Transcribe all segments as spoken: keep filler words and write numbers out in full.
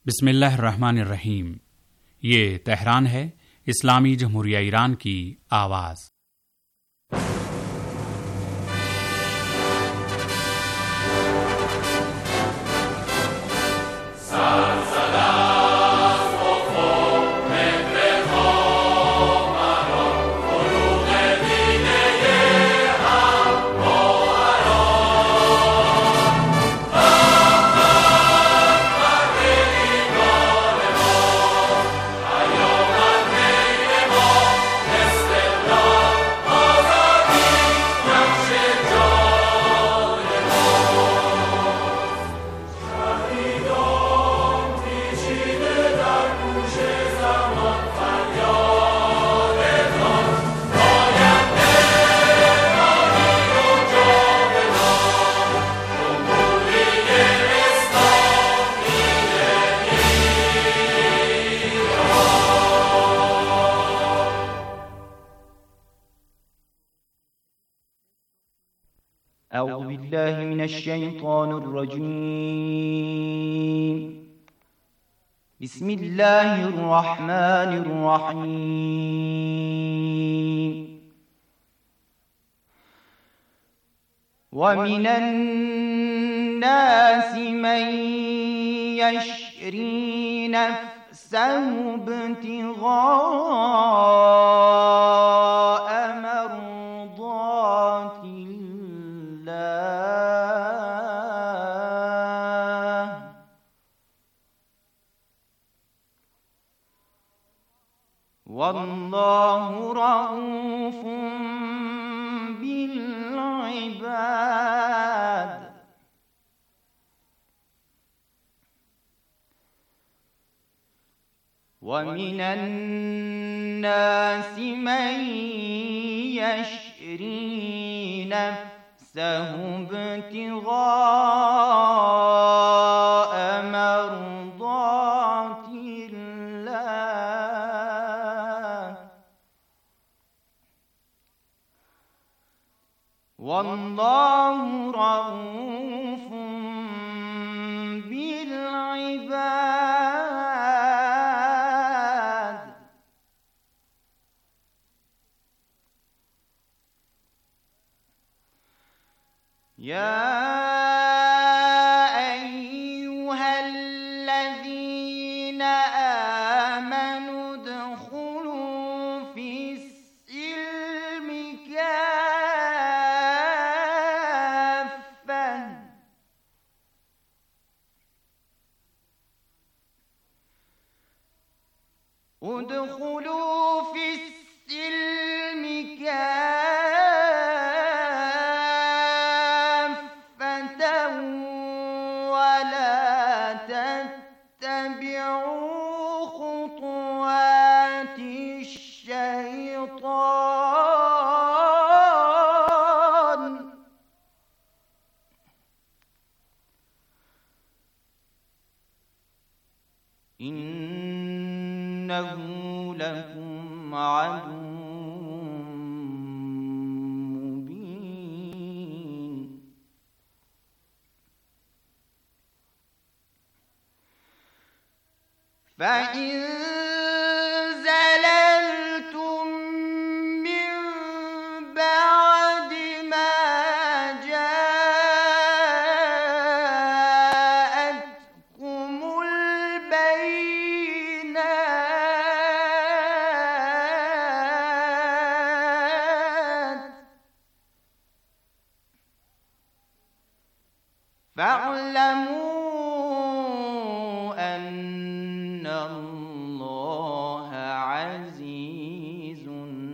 बिस्मिल्लाहिर्रहमानिर्रहीम। ये तेहरान है, इस्लामी जमहूरिया ईरान की आवाज़। أعوذ بالله من الشيطان الرجيم. بسم الله الرحمن الرحيم. ومن الناس من يشري نفسه ابتغاء مرضات الله والله رؤوف بالعباد. ومن الناس من يشري نفسه ابتغاء مرضات الله والله رؤوف بالعباد. يا أيها الذين آمنوا ادخلوا في السلم كافة ادخلوا في السلم كافة ولا تتبعوا خطوات الشيطان إنه لكم عدو مبين. فإن زللتم من بعد ما جاءتكم البينات فاعلموا أن الله عزيز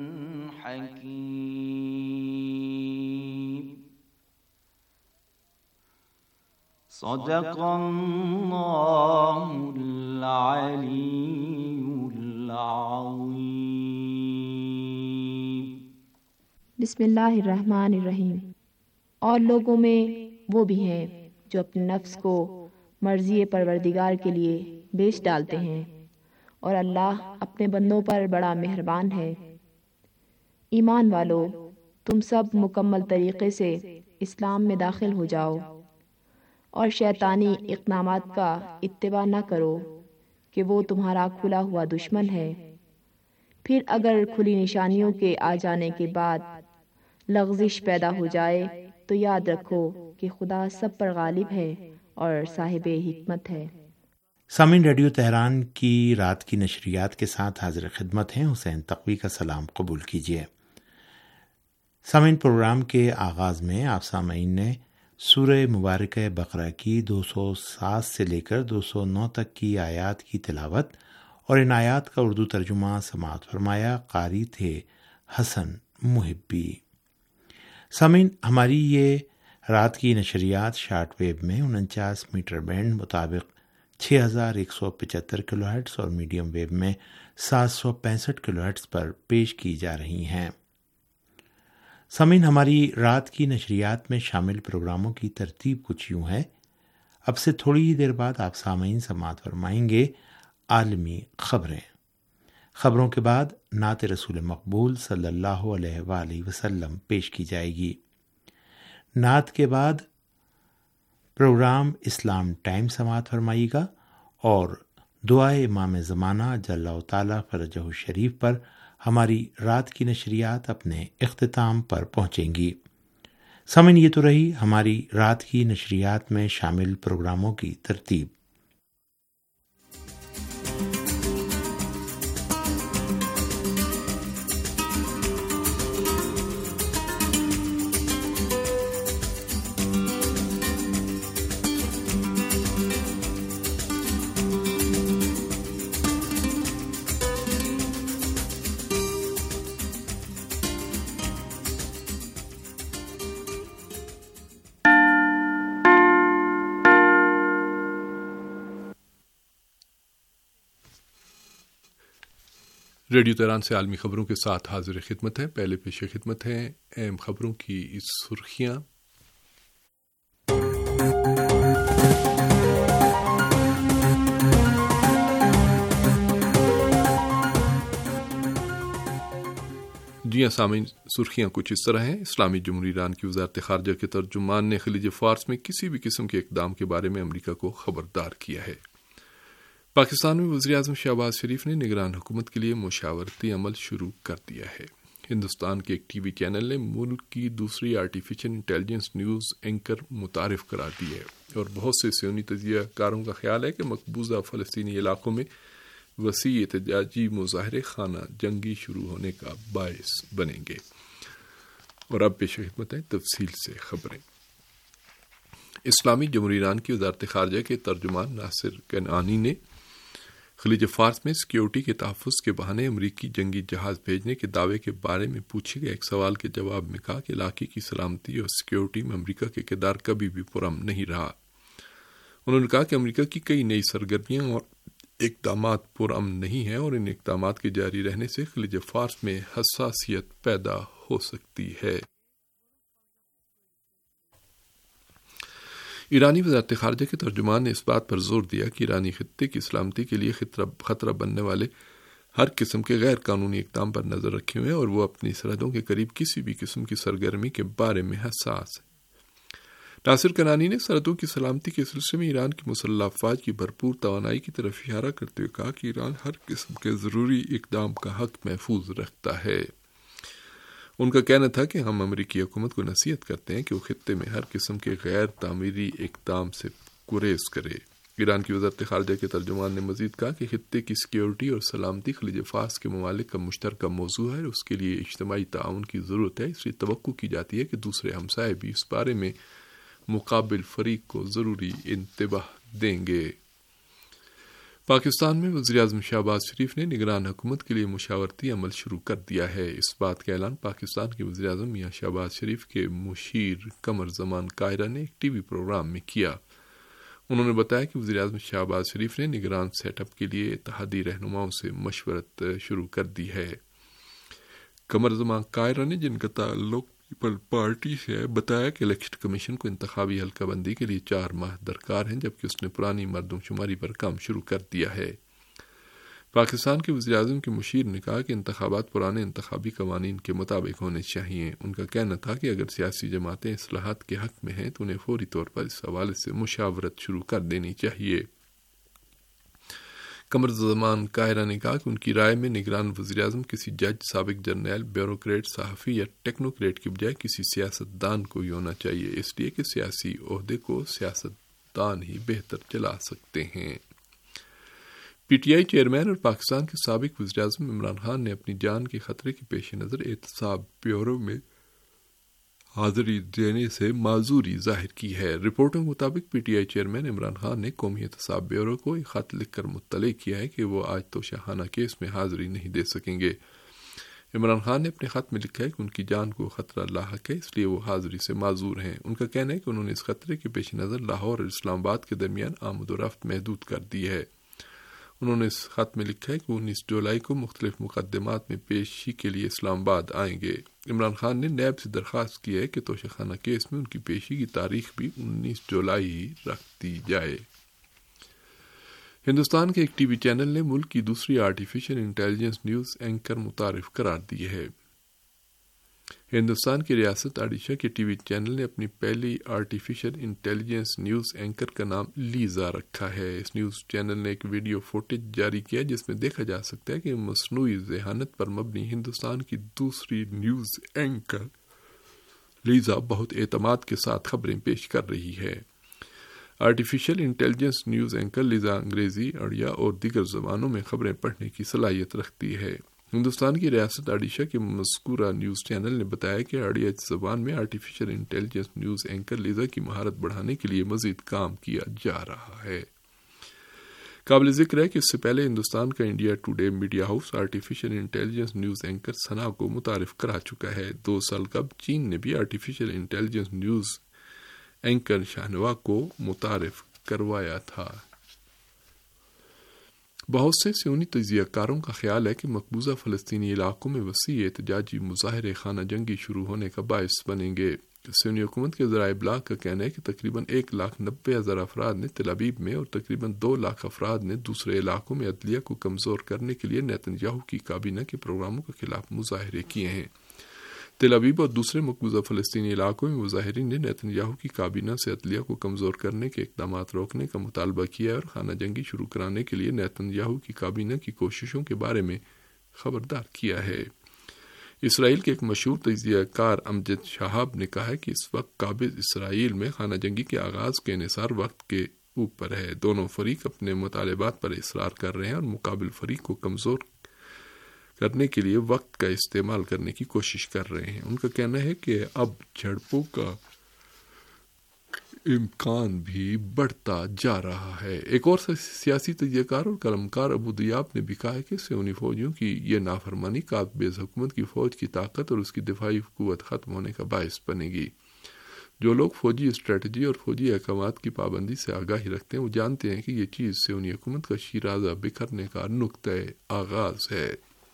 حكيم. صدق الله العلي العظيم. बिस्मिल्लाहिर्रहमानिर्रहीम। और लोगों में वो भी हैं जो अपने नफ्स को मर्ज़ी परवरदिगार के लिए बेच डालते हैं, और अल्लाह अपने बंदों पर बड़ा मेहरबान है। ईमान वालों, तुम सब मुकम्मल तरीक़े से इस्लाम में दाखिल हो जाओ और शैतानी इक़दामात का इत्तिबा न करो کہ وہ تمہارا کھلا ہوا دشمن ہے۔ پھر اگر کھلی نشانیوں کے آ جانے کے بعد لغزش پیدا ہو جائے تو یاد رکھو کہ خدا سب پر غالب ہے اور صاحب حکمت ہے۔ سامعین، ریڈیو تہران کی رات کی نشریات کے ساتھ حاضر خدمت ہیں حسین تقوی کا سلام قبول کیجیے۔ سامعین، پروگرام کے آغاز میں آپ سامعین نے سورہ مبارکہ بقرہ کی دو سو سات سے لے کر دو سو نو تک کی آیات کی تلاوت اور ان آیات کا اردو ترجمہ سماعت فرمایا۔ قاری تھے حسن محبی۔ سامعین، ہماری یہ رات کی نشریات شارٹ ویو میں انچاس میٹر بینڈ مطابق چھ ہزار ایک سو پچہتر کلو ہرٹز اور میڈیم ویو میں سات سو پینسٹھ کلو ہرٹز پر پیش کی جا رہی ہیں۔ سامعین، ہماری رات کی نشریات میں شامل پروگراموں کی ترتیب کچھ یوں ہے۔ اب سے تھوڑی ہی دیر بعد آپ سامعین سماعت فرمائیں گے عالمی خبریں۔ خبروں کے بعد نعت رسول مقبول صلی اللہ علیہ وآلہ وسلم پیش کی جائے گی۔ نعت کے بعد پروگرام اسلام ٹائم سماعت فرمائے گا اور دعائے امام زمانہ جل تعالیٰ فرجہ الشریف پر ہماری رات کی نشریات اپنے اختتام پر پہنچیں گی۔ سامعین، یہ تو رہی ہماری رات کی نشریات میں شامل پروگراموں کی ترتیب۔ ریڈیو تہران سے عالمی خبروں کے ساتھ حاضر خدمت ہے۔ پہلے پیش خدمت ہیں اہم خبروں کی سرخیاں۔ جی ہاں سامعین، سرخیاں کچھ اس طرح ہیں۔ اسلامی جمہوریہ ایران کی وزارت خارجہ کے ترجمان نے خلیج فارس میں کسی بھی قسم کے اقدام کے بارے میں امریکہ کو خبردار کیا ہے۔ پاکستان میں وزیر اعظم شہباز شریف نے نگران حکومت کے لیے مشاورتی عمل شروع کر دیا ہے۔ ہندوستان کے ایک ٹی وی چینل نے ملک کی دوسری آرٹیفیشل انٹیلیجنس نیوز اینکر متعارف کرا دی ہے اور بہت سے صہیونی تجزیہ کاروں کا خیال ہے کہ مقبوضہ فلسطینی علاقوں میں وسیع احتجاجی مظاہرے خانہ جنگی شروع ہونے کا باعث بنیں گے۔ اور اب پیش خدمت ہے تفصیل سے خبریں۔ اسلامی جمہوریہ ایران کی وزارت خارجہ کے ترجمان ناصر کنعانی نے خلیج فارس میں سیکیورٹی کے تحفظ کے بہانے امریکی جنگی جہاز بھیجنے کے دعوے کے بارے میں پوچھے گئے ایک سوال کے جواب میں کہا کہ علاقے کی سلامتی اور سیکیورٹی میں امریکہ کے کردار کبھی بھی پرامن نہیں رہا۔ انہوں نے کہا کہ امریکہ کی کئی نئی سرگرمیاں اور اقدامات پرامن نہیں ہیں اور ان اقدامات کے جاری رہنے سے خلیج فارس میں حساسیت پیدا ہو سکتی ہے۔ ایرانی وزارت خارجہ کے ترجمان نے اس بات پر زور دیا کہ ایرانی خطے کی سلامتی کے لیے خطرہ بننے والے ہر قسم کے غیر قانونی اقدام پر نظر رکھے ہوئے اور وہ اپنی سرحدوں کے قریب کسی بھی قسم کی سرگرمی کے بارے میں حساس ہے۔ ناصر کنعانی نے سرحدوں کی سلامتی کے سلسلے میں ایران کی مسلح افواج کی بھرپور توانائی کی طرف اشارہ کرتے ہوئے کہا کہ ایران ہر قسم کے ضروری اقدام کا حق محفوظ رکھتا ہے۔ ان کا کہنا تھا کہ ہم امریکی حکومت کو نصیحت کرتے ہیں کہ وہ خطے میں ہر قسم کے غیر تعمیری اقدام سے گریز کرے۔ ایران کی وزارت خارجہ کے ترجمان نے مزید کہا کہ خطے کی سیکیورٹی اور سلامتی خلیج فارس کے ممالک کا مشترکہ موضوع ہے اور اس کے لیے اجتماعی تعاون کی ضرورت ہے، اس لیے توقع کی جاتی ہے کہ دوسرے ہمسائے بھی اس بارے میں مقابل فریق کو ضروری انتباہ دیں گے۔ پاکستان میں وزیر اعظم شہباز شریف نے نگران حکومت کے لیے مشاورتی عمل شروع کر دیا ہے۔ اس بات کا اعلان پاکستان کے وزیر اعظم میاں شہباز شریف کے مشیر قمر زمان قاہرہ نے ایک ٹی وی پروگرام میں کیا۔ انہوں نے بتایا کہ وزیر اعظم شہباز شریف نے نگران سیٹ اپ کے لیے اتحادی رہنماؤں سے مشورت شروع کر دی ہے۔ قمر زمان قاہرہ نے، جن کا تعلق پیپل پارٹی سے بتایا کہ الیکشن کمیشن کو انتخابی حلقہ بندی کے لیے چار ماہ درکار ہیں، جبکہ اس نے پرانی مردم شماری پر کام شروع کر دیا ہے۔ پاکستان کے وزیر اعظم کے مشیر نے کہا کہ انتخابات پرانے انتخابی قوانین کے مطابق ہونے چاہیے۔ ان کا کہنا تھا کہ اگر سیاسی جماعتیں اصلاحات کے حق میں ہیں تو انہیں فوری طور پر اس حوالے سے مشاورت شروع کر دینی چاہیے۔ قمر زمان قاہرہ نے کہا کہ ان کی رائے میں نگران وزیراعظم کسی جج، سابق جرنیل، بیوروکریٹ، صحافی یا ٹیکنوکریٹ کی بجائے کسی سیاست دان کو ہی ہونا چاہیے، اس لیے کہ سیاسی عہدے کو سیاست دان ہی بہتر چلا سکتے ہیں۔ پی ٹی آئی چیئرمین اور پاکستان کے سابق وزیراعظم عمران خان نے اپنی جان کے خطرے کے پیش نظر احتساب بیورو میں حاضری دینے سے معذوری ظاہر کی ہے۔ رپورٹوں کے مطابق P T I chairman Imran Khan نے قومی احتساب بیورو کو ایک خط لکھ کر مطلع کیا ہے کہ وہ آج توشہ خانہ کیس میں حاضری نہیں دے سکیں گے۔ عمران خان نے اپنے خط میں لکھا ہے کہ ان کی جان کو خطرہ لاحق ہے، اس لیے وہ حاضری سے معذور ہیں۔ ان کا کہنا ہے کہ انہوں نے اس خطرے کے پیش نظر لاہور اور اسلام آباد کے درمیان آمد و رفت محدود کر دی ہے۔ انہوں نے اس خط میں لکھا ہے کہ وہ انیس جولائی کو مختلف مقدمات میں پیشی کے لیے اسلام آباد آئیں گے۔ عمران خان نے نیب سے درخواست کی ہے کہ توشہ خانہ کیس میں ان کی پیشی کی تاریخ بھی انیس جولائی ہی رکھ دی جائے۔ ہندوستان کے ایک ٹی وی چینل نے ملک کی دوسری آرٹیفیشل انٹیلیجنس نیوز اینکر متعارف قرار دی ہے۔ ہندوستان کی ریاست اڈیشہ کے ٹی وی چینل نے اپنی پہلی آرٹیفیشل انٹیلیجنس نیوز اینکر کا نام لیزا رکھا ہے۔ اس نیوز چینل نے ایک ویڈیو فوٹیج جاری کیا جس میں دیکھا جا سکتا ہے کہ مصنوعی ذہانت پر مبنی ہندوستان کی دوسری نیوز اینکر لیزا بہت اعتماد کے ساتھ خبریں پیش کر رہی ہے۔ Artificial intelligence news anchor Lisa انگریزی، اڑیا اور دیگر زبانوں میں خبریں پڑھنے کی صلاحیت رکھتی ہے۔ ہندوستان کی ریاست اڈیشہ کے مذکورہ نیوز چینل نے بتایا کہ اڑیا زبان میں artificial intelligence news anchor Lisa کی مہارت بڑھانے کے لیے مزید کام کیا جا رہا ہے۔ قابل ذکر ہے کہ اس سے پہلے ہندوستان کا India Today media house artificial intelligence news anchor Sana کو متعارف کرا چکا ہے۔ دو سال قبل چین نے بھی آرٹیفیشل انٹیلیجنس نیوز اینکر شاہنوا کو متعارف کروایا تھا۔ بہت سے سیونی تجزیہ کاروں کا خیال ہے کہ مقبوضہ فلسطینی علاقوں میں وسیع احتجاجی مظاہرے خانہ جنگی شروع ہونے کا باعث بنیں گے۔ سیونی حکومت کے ذرائع ابلاغ کا کہنا ہے کہ تقریباً ایک لاکھ نبے ہزار افراد نے تل ابیب میں اور تقریباً دو لاکھ افراد نے دوسرے علاقوں میں عدلیہ کو کمزور کرنے کے لیے نیتن یاہو کی کابینہ کے پروگراموں کے خلاف مظاہرے کیے ہیں۔ تل ابیب اور دوسرے مقبوضہ فلسطینی علاقوں میں مظاہرین نے نیتن یاہو کی کابینہ سے عدلیہ کو کمزور کرنے کے اقدامات روکنے کا مطالبہ کیا ہے اور خانہ جنگی شروع کرانے کے لیے نیتن یاہو کی کابینہ کی کوششوں کے بارے میں خبردار کیا ہے۔ اسرائیل کے ایک مشہور تجزیہ کار امجد شہاب نے کہا ہے کہ اس وقت قابض اسرائیل میں خانہ جنگی کے آغاز کے انحصار وقت کے اوپر ہے۔ دونوں فریق اپنے مطالبات پر اصرار کر رہے ہیں اور مقابل فریق کو کمزور کرنے کے لیے وقت کا استعمال کرنے کی کوشش کر رہے ہیں۔ ان کا کہنا ہے کہ اب جھڑپوں کا امکان بھی بڑھتا جا رہا ہے۔ ایک اور سیاسی تجزیہ کار اور قلمکار ابو دیاب نے بھی کہا ہے کہ سیونی فوجیوں کی یہ نافرمانی قابض حکومت کی فوج کی طاقت اور اس کی دفاعی قوت ختم ہونے کا باعث بنے گی۔ جو لوگ فوجی اسٹریٹجی اور فوجی احکامات کی پابندی سے آگاہی رکھتے ہیں وہ جانتے ہیں کہ یہ چیز سیونی حکومت کا شیرازہ بکھرنے کا نقطۂ آغاز ہے۔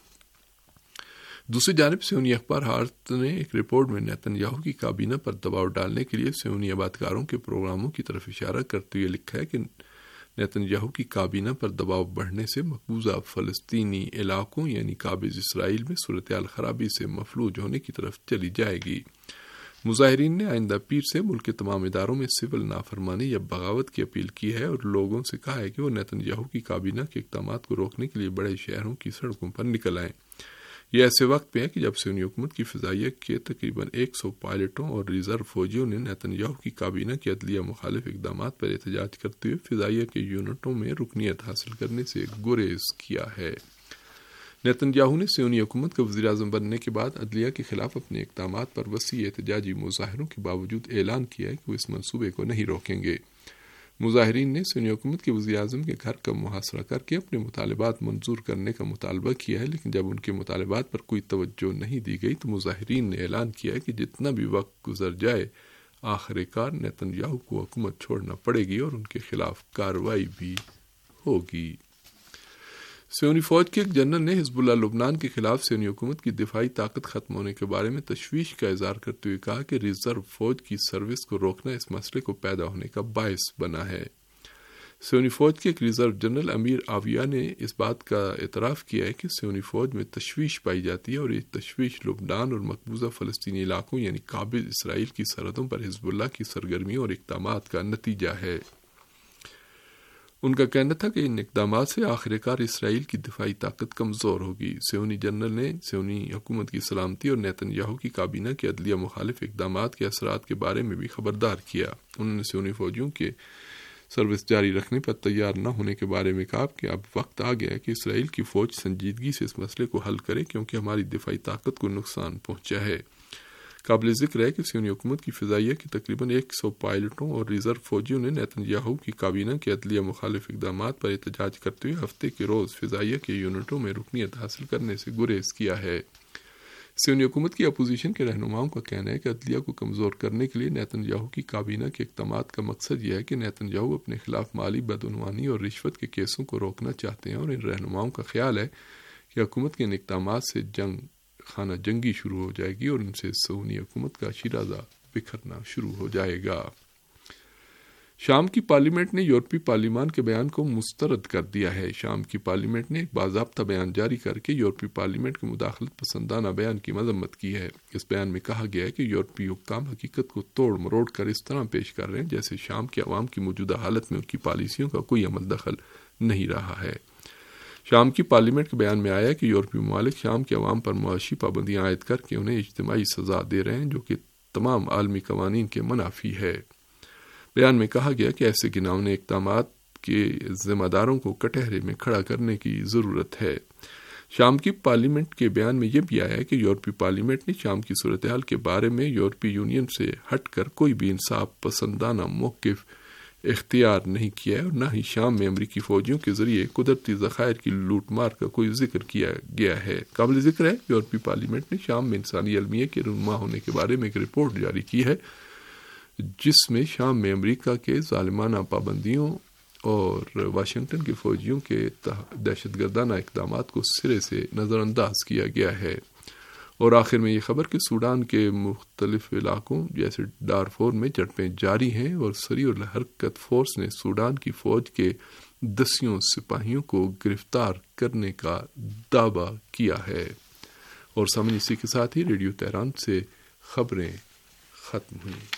دوسری جانب سیونی اخبار ہارت نے ایک رپورٹ میں نیتن یاہو کی کابینہ پر دباؤ ڈالنے کے لیے سیونی آبادکاروں کے پروگراموں کی طرف اشارہ کرتے ہوئے لکھا ہے کہ نیتن یاہو کی کابینہ پر دباؤ بڑھنے سے مقبوضہ فلسطینی علاقوں یعنی قابض اسرائیل میں صورتحال خرابی سے مفلوج ہونے کی طرف چلی جائے گی۔ مظاہرین نے آئندہ پیر سے ملک کے تمام اداروں میں سول نافرمانی یا بغاوت کی اپیل کی ہے اور لوگوں سے کہا ہے کہ وہ نیتن یاہو کی کابینہ کے اقدامات کو روکنے کے لیے بڑے شہروں کی سڑکوں پر نکل آئیں۔ یہ ایسے وقت پہ ہے کہ جب سیونی حکومت کی فضائیہ کے تقریباً ایک سو پائلٹوں اور ریزرو فوجیوں نے نیتن یاہو کی کابینہ کی عدلیہ مخالف اقدامات پر احتجاج کرتے ہوئے فضائیہ کے یونٹوں میں رکنیت حاصل کرنے سے گریز کیا ہے۔ نیتن یاہو نے سیونی حکومت کا وزیر اعظم بننے کے بعد عدلیہ کے خلاف اپنے اقدامات پر وسیع احتجاجی مظاہروں کے باوجود اعلان کیا ہے کہ وہ اس منصوبے کو نہیں روکیں گے۔ مظاہرین نے سیونی حکومت کے وزیر اعظم کے گھر کا محاصرہ کر کے اپنے مطالبات منظور کرنے کا مطالبہ کیا ہے، لیکن جب ان کے مطالبات پر کوئی توجہ نہیں دی گئی تو مظاہرین نے اعلان کیا ہے کہ جتنا بھی وقت گزر جائے آخر کار نیتن یاہو کو حکومت چھوڑنا پڑے گی اور ان کے خلاف کارروائی بھی ہوگی۔ سیونی فوج کے ایک جنرل نے حزب اللہ لبنان کے خلاف سیونی حکومت کی دفاعی طاقت ختم ہونے کے بارے میں تشویش کا اظہار کرتے ہوئے کہا کہ ریزرو فوج کی سروس کو روکنا اس مسئلے کو پیدا ہونے کا باعث بنا ہے۔ سیونی فوج کے ایک ریزرو جنرل امیر آویہ نے اس بات کا اعتراف کیا ہے کہ سیونی فوج میں تشویش پائی جاتی ہے اور یہ تشویش لبنان اور مقبوضہ فلسطینی علاقوں یعنی قابض اسرائیل کی سرحدوں پر حزب اللہ کی سرگرمیوں اور اقدامات کا نتیجہ ہے۔ ان کا کہنا تھا کہ ان اقدامات سے آخر کار اسرائیل کی دفاعی طاقت کمزور ہوگی۔ سیونی جنرل نے سیونی حکومت کی سلامتی اور نیتن یاہو کی کابینہ کے عدلیہ مخالف اقدامات کے اثرات کے بارے میں بھی خبردار کیا۔ انہوں نے سیونی فوجیوں کے سروس جاری رکھنے پر تیار نہ ہونے کے بارے میں کہا کہ اب وقت آ گیا ہے کہ اسرائیل کی فوج سنجیدگی سے اس مسئلے کو حل کرے کیونکہ ہماری دفاعی طاقت کو نقصان پہنچا ہے۔ قابل ذکر ہے کہ سیونی حکومت کی فضائیہ کی تقریباً ایک سو پائلٹوں اور ریزرو فوجیوں نے نیتن یاہو کی کابینہ کے عدلیہ مخالف اقدامات پر احتجاج کرتے ہوئے ہفتے کے روز فضائیہ کے یونٹوں میں رکنیت حاصل کرنے سے گریز کیا ہے۔ سیونی حکومت کی اپوزیشن کے رہنماؤں کا کہنا ہے کہ عدلیہ کو کمزور کرنے کے لیے نیتن یاہو کی کابینہ کے اقدامات کا مقصد یہ ہے کہ نیتن یاہو اپنے خلاف مالی بدعنوانی اور رشوت کے کیسوں کو روکنا چاہتے ہیں، اور ان رہنماؤں کا خیال ہے کہ حکومت کے ان اقدامات سے جنگ خانہ جنگی شروع ہو جائے گی اور ان سے صہیونی حکومت کا شیرازہ بکھرنا شروع ہو جائے گا۔ شام کی پارلیمنٹ نے یورپی پارلیمان کے بیان کو مسترد کر دیا ہے۔ شام کی پارلیمنٹ نے ایک باضابطہ بیان جاری کر کے یورپی پارلیمنٹ کے مداخلت پسندانہ بیان کی مذمت کی ہے۔ اس بیان میں کہا گیا ہے کہ یورپی حکام حقیقت کو توڑ مروڑ کر اس طرح پیش کر رہے ہیں جیسے شام کے عوام کی موجودہ حالت میں ان کی پالیسیوں کا کوئی عمل دخل نہیں رہا ہے۔ شام کی پارلیمنٹ کے بیان میں آیا کہ یورپی ممالک شام کے عوام پر معاشی پابندیاں عائد کر کے انہیں اجتماعی سزا دے رہے ہیں جو کہ تمام عالمی قوانین کے منافی ہے۔ بیان میں کہا گیا کہ ایسے گھناؤنے اقدامات کے ذمہ داروں کو کٹہرے میں کھڑا کرنے کی ضرورت ہے۔ شام کی پارلیمنٹ کے بیان میں یہ بھی آیا ہے کہ یورپی پارلیمنٹ نے شام کی صورتحال کے بارے میں یورپی یونین سے ہٹ کر کوئی بھی انصاف پسندانہ موقف اختیار نہیں کیا ہے اور نہ ہی شام میں امریکی فوجیوں کے ذریعے قدرتی ذخائر کی لوٹ مار کا کوئی ذکر کیا گیا ہے۔ قابل ذکر ہے یورپی پارلیمنٹ نے شام میں انسانی المیہ کے رونما ہونے کے بارے میں ایک رپورٹ جاری کی ہے جس میں شام میں امریکہ کے ظالمانہ پابندیوں اور واشنگٹن کے فوجیوں کے دہشت گردانہ اقدامات کو سرے سے نظر انداز کیا گیا ہے۔ اور آخر میں یہ خبر کہ سوڈان کے مختلف علاقوں جیسے ڈارفور میں جھڑپیں جاری ہیں اور سریع الحرکت فورس نے سوڈان کی فوج کے دسیوں سپاہیوں کو گرفتار کرنے کا دعویٰ کیا ہے۔ اور سامعین اسی کے ساتھ ہی ریڈیو تہران سے خبریں ختم ہوئیں۔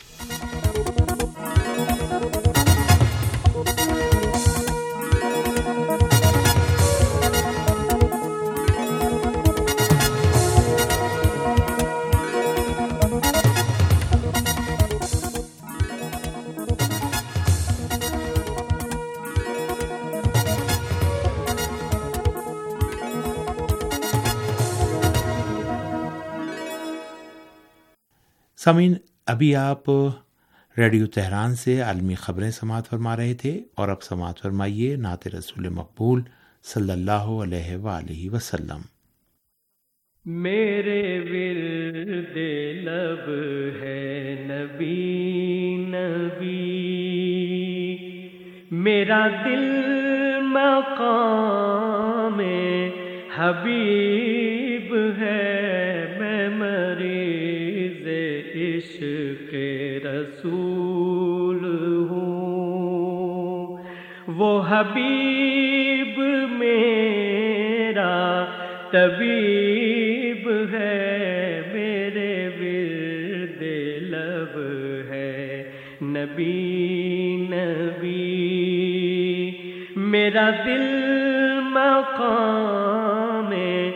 سامعین، ابھی آپ ریڈیو تہران سے عالمی خبریں سماعت فرما رہے تھے اور اب سماعت فرمائیے نعت رسول مقبول صلی اللہ علیہ وآلہ وسلم۔ میرے ورد لب ہے نبی نبی، میرا دل مقام حبیب ہے، میں مریض عشق رسول ہوں، وہ حبیب میرا طبیب ہے، میرے ورد لب ہے نبی نبی، میرا دل مقام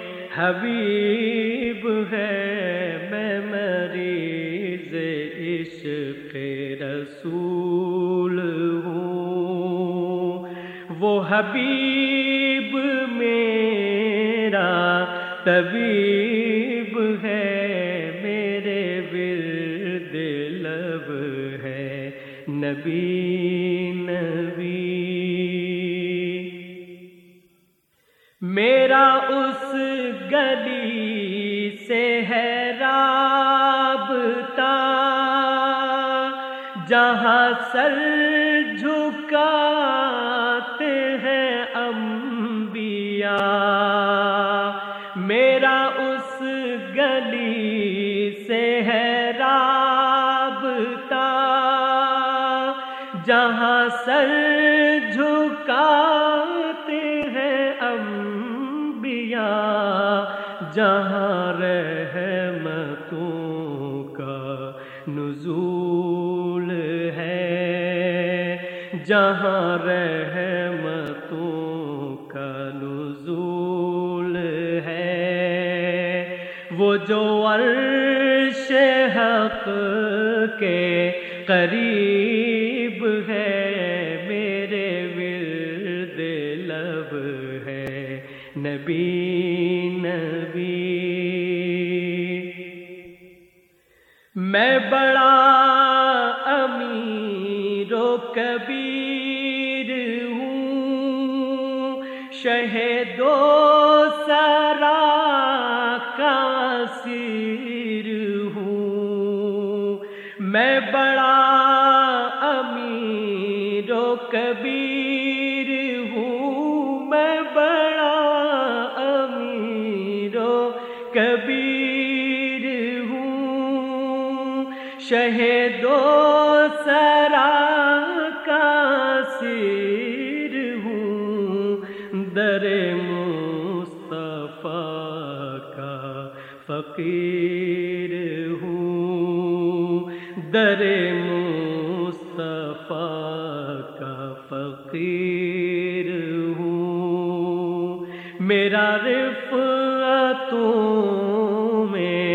حبیب ہے، میں مریض عشق رسول ہوں، وہ حبیب میرا طبیب ہے، میرے ورد لب ہے نبی نبی، میرا اس گلی سے ہے رابطہ جہاں سر جھکاتے ہیں انبیاء، میرا اس گلی سے ہے رابطہ جہاں سر جھکاتے ہیں انبیاء، جہاں رحمتوں کا نزول ہے، جہاں رحمتوں جو عرش حق کے قریب ہے میرے ورد لب ہے نبی نبی. میں بڑا امیر و کبیر ہوں شہید و سرا کا اسیر ہوں. میں بڑا امیر و کبیر ہوں میں بڑا امیر و کبیر ہوں شہید و سرا کا اسیر ہوں. در مصطفیٰ کا فقیر ہوں در مصطفیٰ کا فقیر ہوں. میرا رفعتوں میں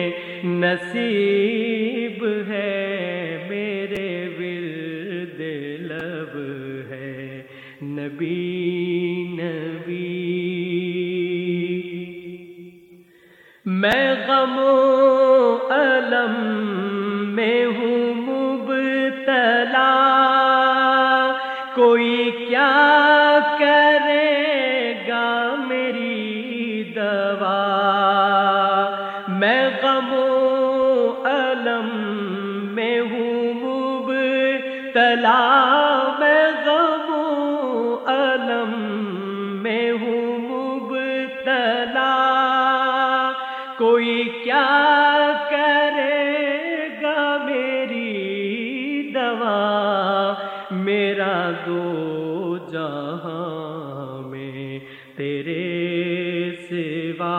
نصیب ہے میرے ورد لب ہے نبی نبی. میں غم و الم میں ہوں مبتلا کوئی کیا کرے گا میری دوا. میں غم و الم میں ہوں مبتلا میں غم و الم میں ہوں مبتلا کوئی کیا کرے گا میری دوا. میرا دو جہاں میں تیرے سوا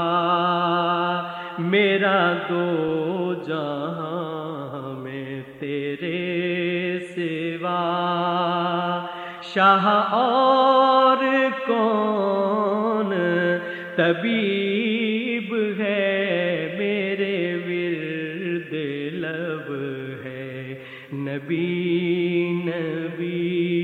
میرا دو جہاں میں تیرے سوا شاہ اور کون طبیب ہے میرے ورد لب ہے نبی نبی.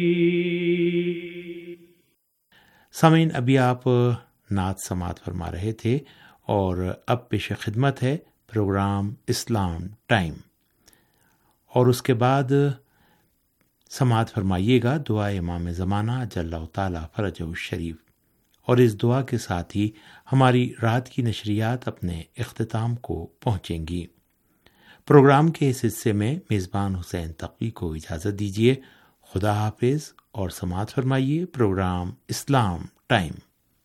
سامعین ابھی آپ نعت سماعت فرما رہے تھے اور اب پیش خدمت ہے پروگرام اسلام ٹائم اور اس کے بعد سماعت فرمائیے گا دعا امام زمانہ جل تعالیٰ فرجہ الشریف اور اس دعا کے ساتھ ہی ہماری رات کی نشریات اپنے اختتام کو پہنچیں گی. پروگرام کے اس حصے میں میزبان حسین تقوی کو اجازت دیجیے. خدا حافظ اور سماعت فرمائیے programme Islam time.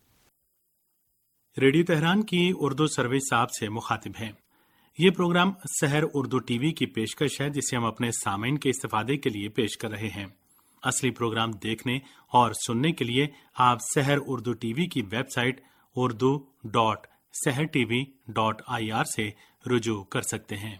Radio Tehran کی اردو سروس آپ سے مخاطب ہیں. یہ programme Sahar Urdu T V کی پیشکش ہے جسے ہم اپنے سامعین کے استفادے کے لیے پیش کر رہے ہیں. اصلی پروگرام دیکھنے اور سننے کے لیے آپ سحر اردو ٹی وی کی website Urdu dot Sahar T V dot I R سے رجوع کر سکتے ہیں.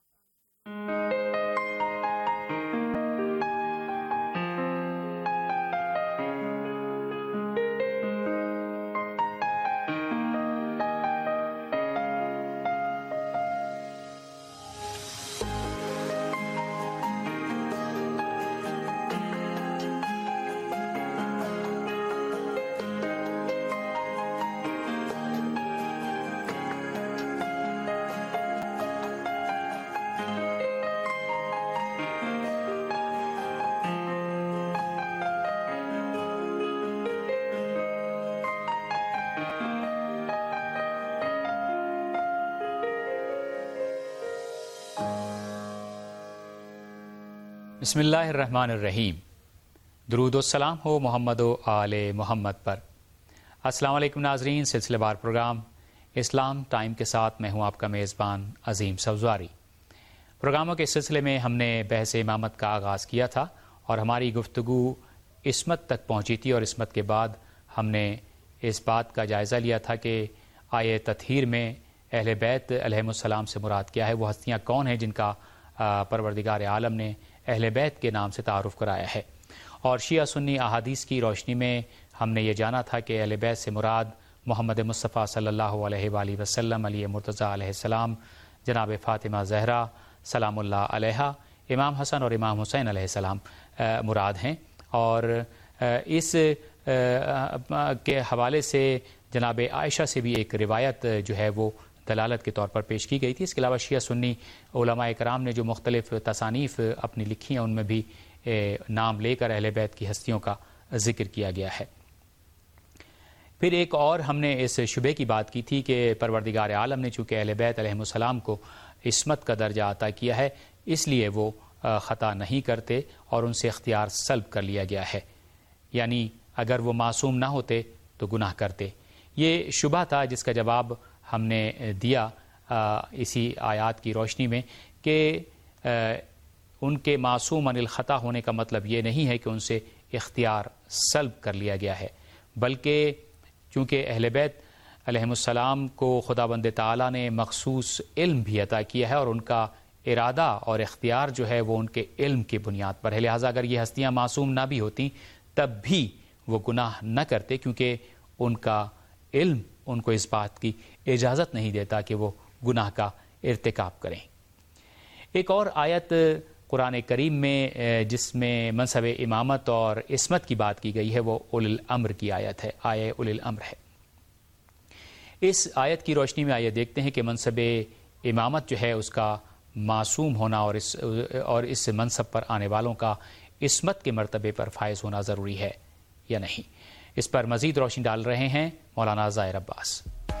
بسم اللہ الرحمن الرحیم. درود و سلام ہو محمد و آل محمد پر. السلام علیکم ناظرین. سلسلہ وار پروگرام اسلام ٹائم کے ساتھ میں ہوں آپ کا میزبان عظیم سبزواری. پروگراموں کے سلسلے میں ہم نے بحث امامت کا آغاز کیا تھا اور ہماری گفتگو عصمت تک پہنچی تھی اور عصمت کے بعد ہم نے اس بات کا جائزہ لیا تھا کہ آیہ تطہیر میں اہل بیت علیہم السلام سے مراد کیا ہے، وہ ہستیاں کون ہیں جن کا پروردگار عالم نے اہل بیت کے نام سے تعارف کرایا ہے. اور شیعہ سنی احادیث کی روشنی میں ہم نے یہ جانا تھا کہ اہل بیت سے مراد محمد مصطفیٰ صلی اللہ علیہ وآلہ وسلم، علی مرتضیٰ علیہ السلام، جناب فاطمہ زہرا سلام اللہ علیہا، امام حسن اور امام حسین علیہ السلام مراد ہیں۔ اور اس کے حوالے سے جناب عائشہ سے بھی ایک روایت جو ہے وہ دلالت کے طور پر پیش کی گئی تھی۔ اس کے علاوہ شیعہ سنی علماء کرام نے جو مختلف تصانیف اپنی لکھی ہیں ان میں بھی نام لے کر اہل بیت کی ہستیوں کا ذکر کیا گیا ہے۔ پھر ایک اور ہم نے اس شبے کی بات کی تھی کہ پروردگار عالم نے چونکہ اہل بیت علیہ السلام کو عصمت کا درجہ عطا کیا ہے، اس لیے وہ خطا نہیں کرتے اور ان سے اختیار سلب کر لیا گیا ہے، یعنی اگر وہ معصوم نہ ہوتے تو گناہ کرتے۔ یہ شبہ تھا جس کا جواب ہم نے دیا اسی آیات کی روشنی میں کہ ان کے معصوم عن الخطا ہونے کا مطلب یہ نہیں ہے کہ ان سے اختیار سلب کر لیا گیا ہے، بلکہ چونکہ اہل بیت علیہم السلام کو خداوند تعالیٰ نے مخصوص علم بھی عطا کیا ہے اور ان کا ارادہ اور اختیار جو ہے وہ ان کے علم کی بنیاد پر ہے، لہٰذا اگر یہ ہستیاں معصوم نہ بھی ہوتیں تب بھی وہ گناہ نہ کرتے، کیونکہ ان کا علم ان کو اس بات کی اجازت نہیں دیتا کہ وہ گناہ کا ارتکاب کریں۔ ایک اور آیت قرآن کریم میں جس میں منصب امامت اور عصمت کی بات کی گئی ہے وہ اولی الامر کی آیت ہے، آیہ اولی الامر ہے۔ اس آیت کی روشنی میں آئیے دیکھتے ہیں کہ منصب امامت جو ہے اس کا معصوم ہونا اور اس اور اس منصب پر آنے والوں کا عصمت کے مرتبے پر فائز ہونا ضروری ہے یا نہیں، اس پر مزید روشنی ڈال رہے ہیں مولانا ظاہر عباس۔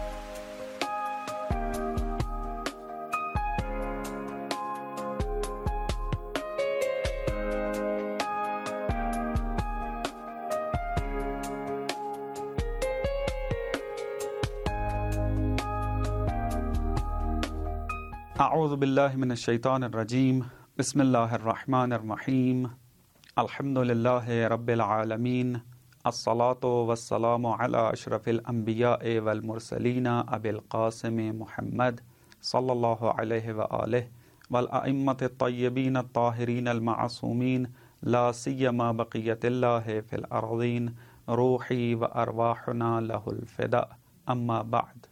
اعوذ باللہ من الشیطان الرجیم، بسم اللہ الرحمن الرحیم، الحمد للہ رب العالمین، الصلاۃ والسلام علی اشرف الانبیاء والمرسلین ابی القاسم محمد صلی اللہ علیہ وآلہ والائمۃ الطیبین الطاہرین المعصومین، لا سیما بقیت اللہ فی الارضین، روحی و ارواحنا لہ الفداء، اما بعد۔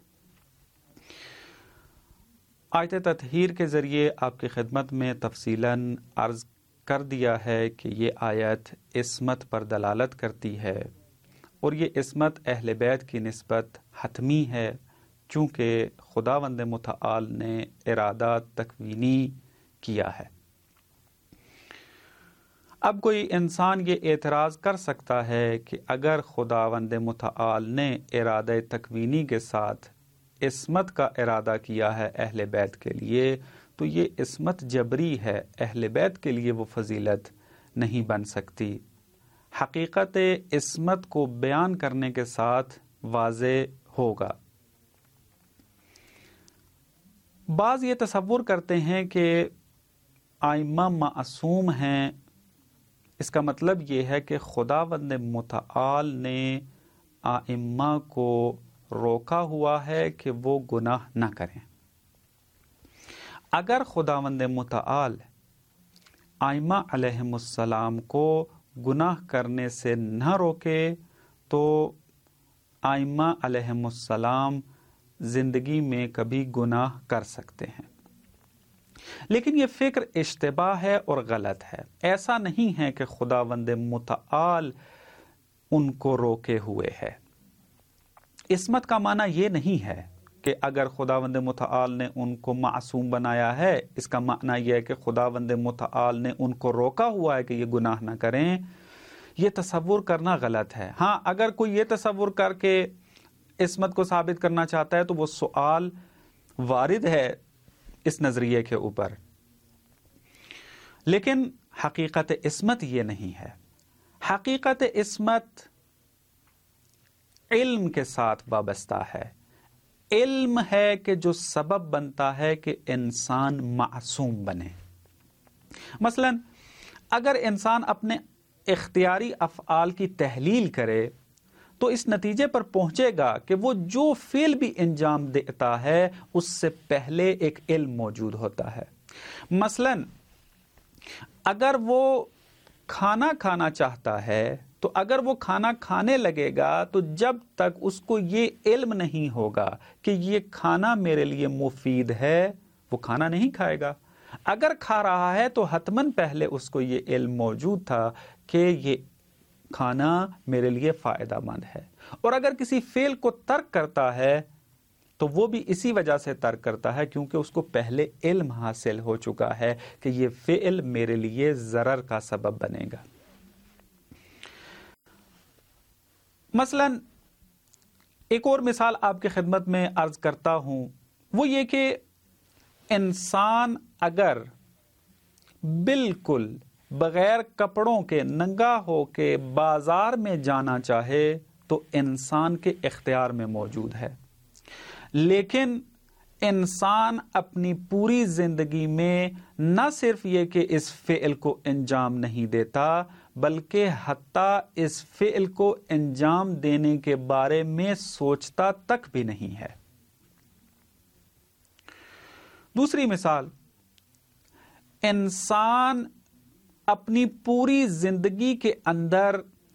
آیت تطہیر کے ذریعے آپ کی خدمت میں تفصیلاً عرض کر دیا ہے کہ یہ آیت عصمت پر دلالت کرتی ہے، اور یہ عصمت اہل بیت کی نسبت حتمی ہے، چونکہ خداوند متعال نے ارادہ تکوینی کیا ہے۔ اب کوئی انسان یہ اعتراض کر سکتا ہے کہ اگر خداوند متعال نے ارادہ تکوینی کے ساتھ عصمت کا ارادہ کیا ہے اہل بیت کے لیے تو یہ عصمت جبری ہے، اہل بیت کے لیے وہ فضیلت نہیں بن سکتی۔ حقیقت عصمت کو بیان کرنے کے ساتھ واضح ہوگا۔ بعض یہ تصور کرتے ہیں کہ ائمہ معصوم ہیں، اس کا مطلب یہ ہے کہ خداوند متعال نے ائمہ کو روکا ہوا ہے کہ وہ گناہ نہ کریں۔ اگر خداوند متعال ائمہ علیہم السلام کو گناہ کرنے سے نہ روکے تو ائمہ علیہم السلام زندگی میں کبھی گناہ کر سکتے ہیں، لیکن یہ فکر اشتباہ ہے اور غلط ہے۔ ایسا نہیں ہے کہ خداوند متعال ان کو روکے ہوئے ہے۔ عصمت کا معنی یہ نہیں ہے کہ اگر خداوند متعال نے ان کو معصوم بنایا ہے، اس کا معنی یہ ہے کہ خداوند متعال نے ان کو روکا ہوا ہے کہ یہ گناہ نہ کریں۔ یہ تصور کرنا غلط ہے۔ ہاں، اگر کوئی یہ تصور کر کے عصمت کو ثابت کرنا چاہتا ہے تو وہ سوال وارد ہے اس نظریے کے اوپر، لیکن حقیقت عصمت یہ نہیں ہے۔ حقیقت عصمت علم کے ساتھ وابستہ ہے۔ علم ہے کہ جو سبب بنتا ہے کہ انسان معصوم بنے۔ مثلا اگر انسان اپنے اختیاری افعال کی تحلیل کرے تو اس نتیجے پر پہنچے گا کہ وہ جو فعل بھی انجام دیتا ہے اس سے پہلے ایک علم موجود ہوتا ہے۔ مثلا اگر وہ کھانا کھانا چاہتا ہے تو اگر وہ کھانا کھانے لگے گا تو جب تک اس کو یہ علم نہیں ہوگا کہ یہ کھانا میرے لیے مفید ہے وہ کھانا نہیں کھائے گا. اگر کھا رہا ہے تو حتماً پہلے اس کو یہ علم موجود تھا کہ یہ کھانا میرے لیے فائدہ مند ہے. اور اگر کسی فعل کو ترک کرتا ہے تو وہ بھی اسی وجہ سے ترک کرتا ہے کیونکہ اس کو پہلے علم حاصل ہو چکا ہے کہ یہ فعل میرے لیے ضرر کا سبب بنے گا. مثلا ایک اور مثال آپ کی خدمت میں عرض کرتا ہوں، وہ یہ کہ انسان اگر بالکل بغیر کپڑوں کے ننگا ہو کے بازار میں جانا چاہے تو انسان کے اختیار میں موجود ہے، لیکن انسان اپنی پوری زندگی میں نہ صرف یہ کہ اس فعل کو انجام نہیں دیتا بلکہ حتیٰ اس فعل کو انجام دینے کے بارے میں سوچتا تک بھی نہیں ہے. دوسری مثال، انسان اپنی پوری زندگی کے اندر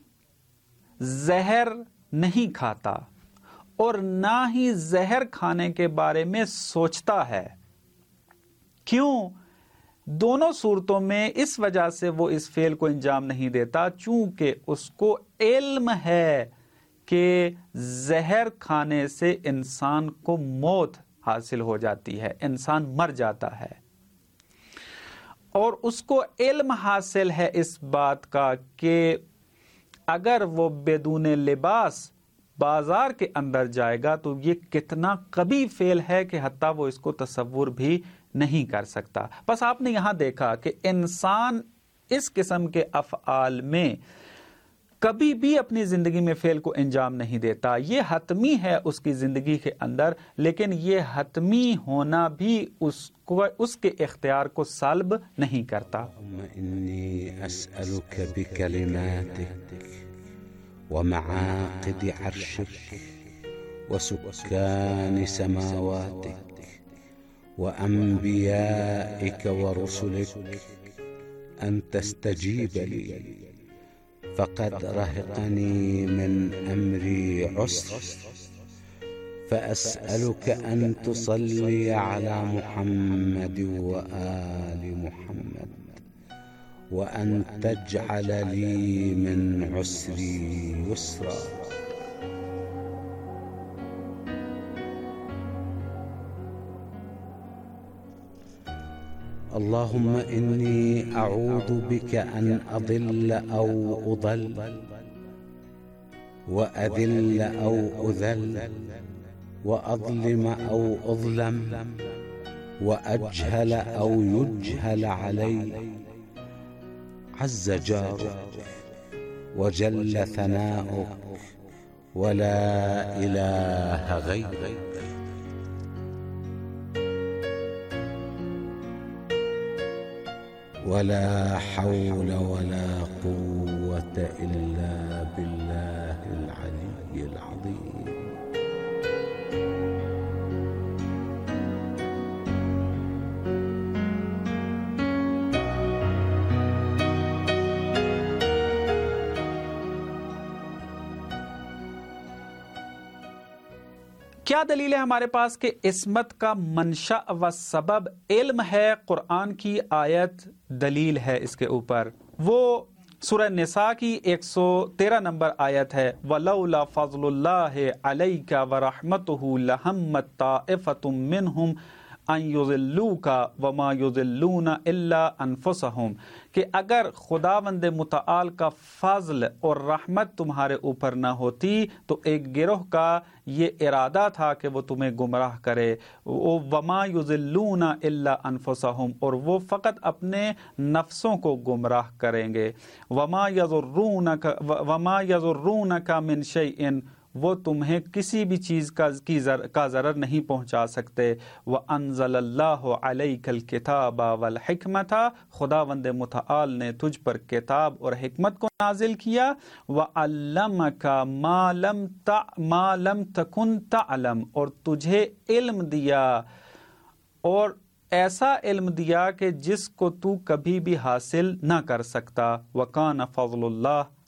زہر نہیں کھاتا اور نہ ہی زہر کھانے کے بارے میں سوچتا ہے. کیوں؟ دونوں صورتوں میں اس وجہ سے وہ اس فعل کو انجام نہیں دیتا چونکہ اس کو علم ہے کہ زہر کھانے سے انسان کو موت حاصل ہو جاتی ہے، انسان مر جاتا ہے. اور اس کو علم حاصل ہے اس بات کا کہ اگر وہ بدون لباس بازار کے اندر جائے گا تو یہ کتنا قبیح فعل ہے کہ حتیٰ وہ اس کو تصور بھی نہیں کر سکتا. بس آپ نے یہاں دیکھا کہ انسان اس قسم کے افعال میں کبھی بھی اپنی زندگی میں فعل کو انجام نہیں دیتا. یہ حتمی ہے اس کی زندگی کے اندر، لیکن یہ حتمی ہونا بھی اس کو اس کے اختیار کو سلب نہیں کرتا. انی اسألک بکلماتک ومعاقد عرشک وسکان سماواتک وانبیائک ورسلک ان تستجیب لی فقد رهقني من أمري عسر فأسألك أن تصلي على محمد وآل محمد وأن تجعل لي من عسري يسرا. اللهم إني أعوذ بك أن أضل أو أضل وأذل أو أذل وأظلم أو أظلم وأجهل أو يجهل علي. عز جارك وجل ثناؤك ولا إله غيرك. ولا حول ولا قوة إلا بالله العلي العظيم. کیا دلیل ہے ہمارے پاس کہ عصمت کا منشا و سبب علم ہے؟ قرآن کی آیت دلیل ہے اس کے اوپر. وہ سورہ نساء کی ایک سو تیرہ نمبر آیت ہے، وَلَوْلَا فَضْلُ اللَّهِ عَلَيْكَ وَرَحْمَتُهُ لَهَمَّتْ طَائِفَةٌ مِّنْهُمْ ان یضلوک وما یضلون الا انفسهم، کہ اگر خداوند متعال کا فضل اور رحمت تمہارے اوپر نہ ہوتی تو ایک گروہ کا یہ ارادہ تھا کہ وہ تمہیں گمراہ کرے. وما یضلون الا انفسهم، اور وہ فقط اپنے نفسوں کو گمراہ کریں گے. وما یضرونک وما یضرونک من شیء، وہ تمہیں کسی بھی چیز کا کا ضرر نہیں پہنچا سکتے. وَأَنزَلَ اللَّهُ عَلَيْكَ الْكِتَابَ وَالْحِكْمَةَ، خداوند متعال نے تجھ پر کتاب اور حکمت کو نازل کیا. وَعَلَّمَكَ مَا لَمْ تَ مَا لَمْ تَكُنْ تَعْلَمْ، اور تجھے علم دیا اور ایسا علم دیا کہ جس کو تو کبھی بھی حاصل نہ کر سکتا. وَكَانَ فَضْلُ اللَّهِ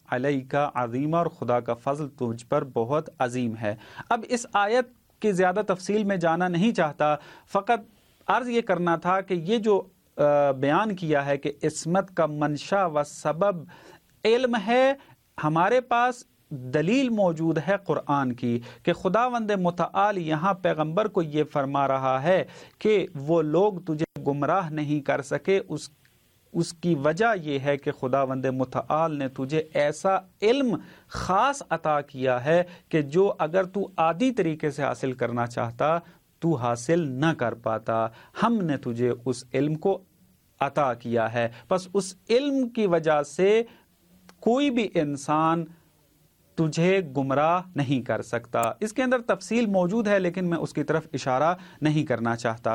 علیکا عظیما، اور خدا کا فضل تجھ پر بہت عظیم ہے۔ اب اس آیت کی زیادہ تفصیل میں جانا نہیں چاہتا، فقط عرض یہ کرنا تھا کہ یہ جو بیان کیا ہے کہ عصمت کا منشا و سبب علم ہے، ہمارے پاس دلیل موجود ہے قرآن کی کہ خداوند متعال یہاں پیغمبر کو یہ فرما رہا ہے کہ وہ لوگ تجھے گمراہ نہیں کر سکے، اس اس کی وجہ یہ ہے کہ خداوند متعال نے تجھے ایسا علم خاص عطا کیا ہے کہ جو اگر تو عادی طریقے سے حاصل کرنا چاہتا تو حاصل نہ کر پاتا، ہم نے تجھے اس علم کو عطا کیا ہے۔ بس اس علم کی وجہ سے کوئی بھی انسان تجھے گمراہ نہیں کر سکتا۔ اس کے اندر تفصیل موجود ہے لیکن میں اس کی طرف اشارہ نہیں کرنا چاہتا۔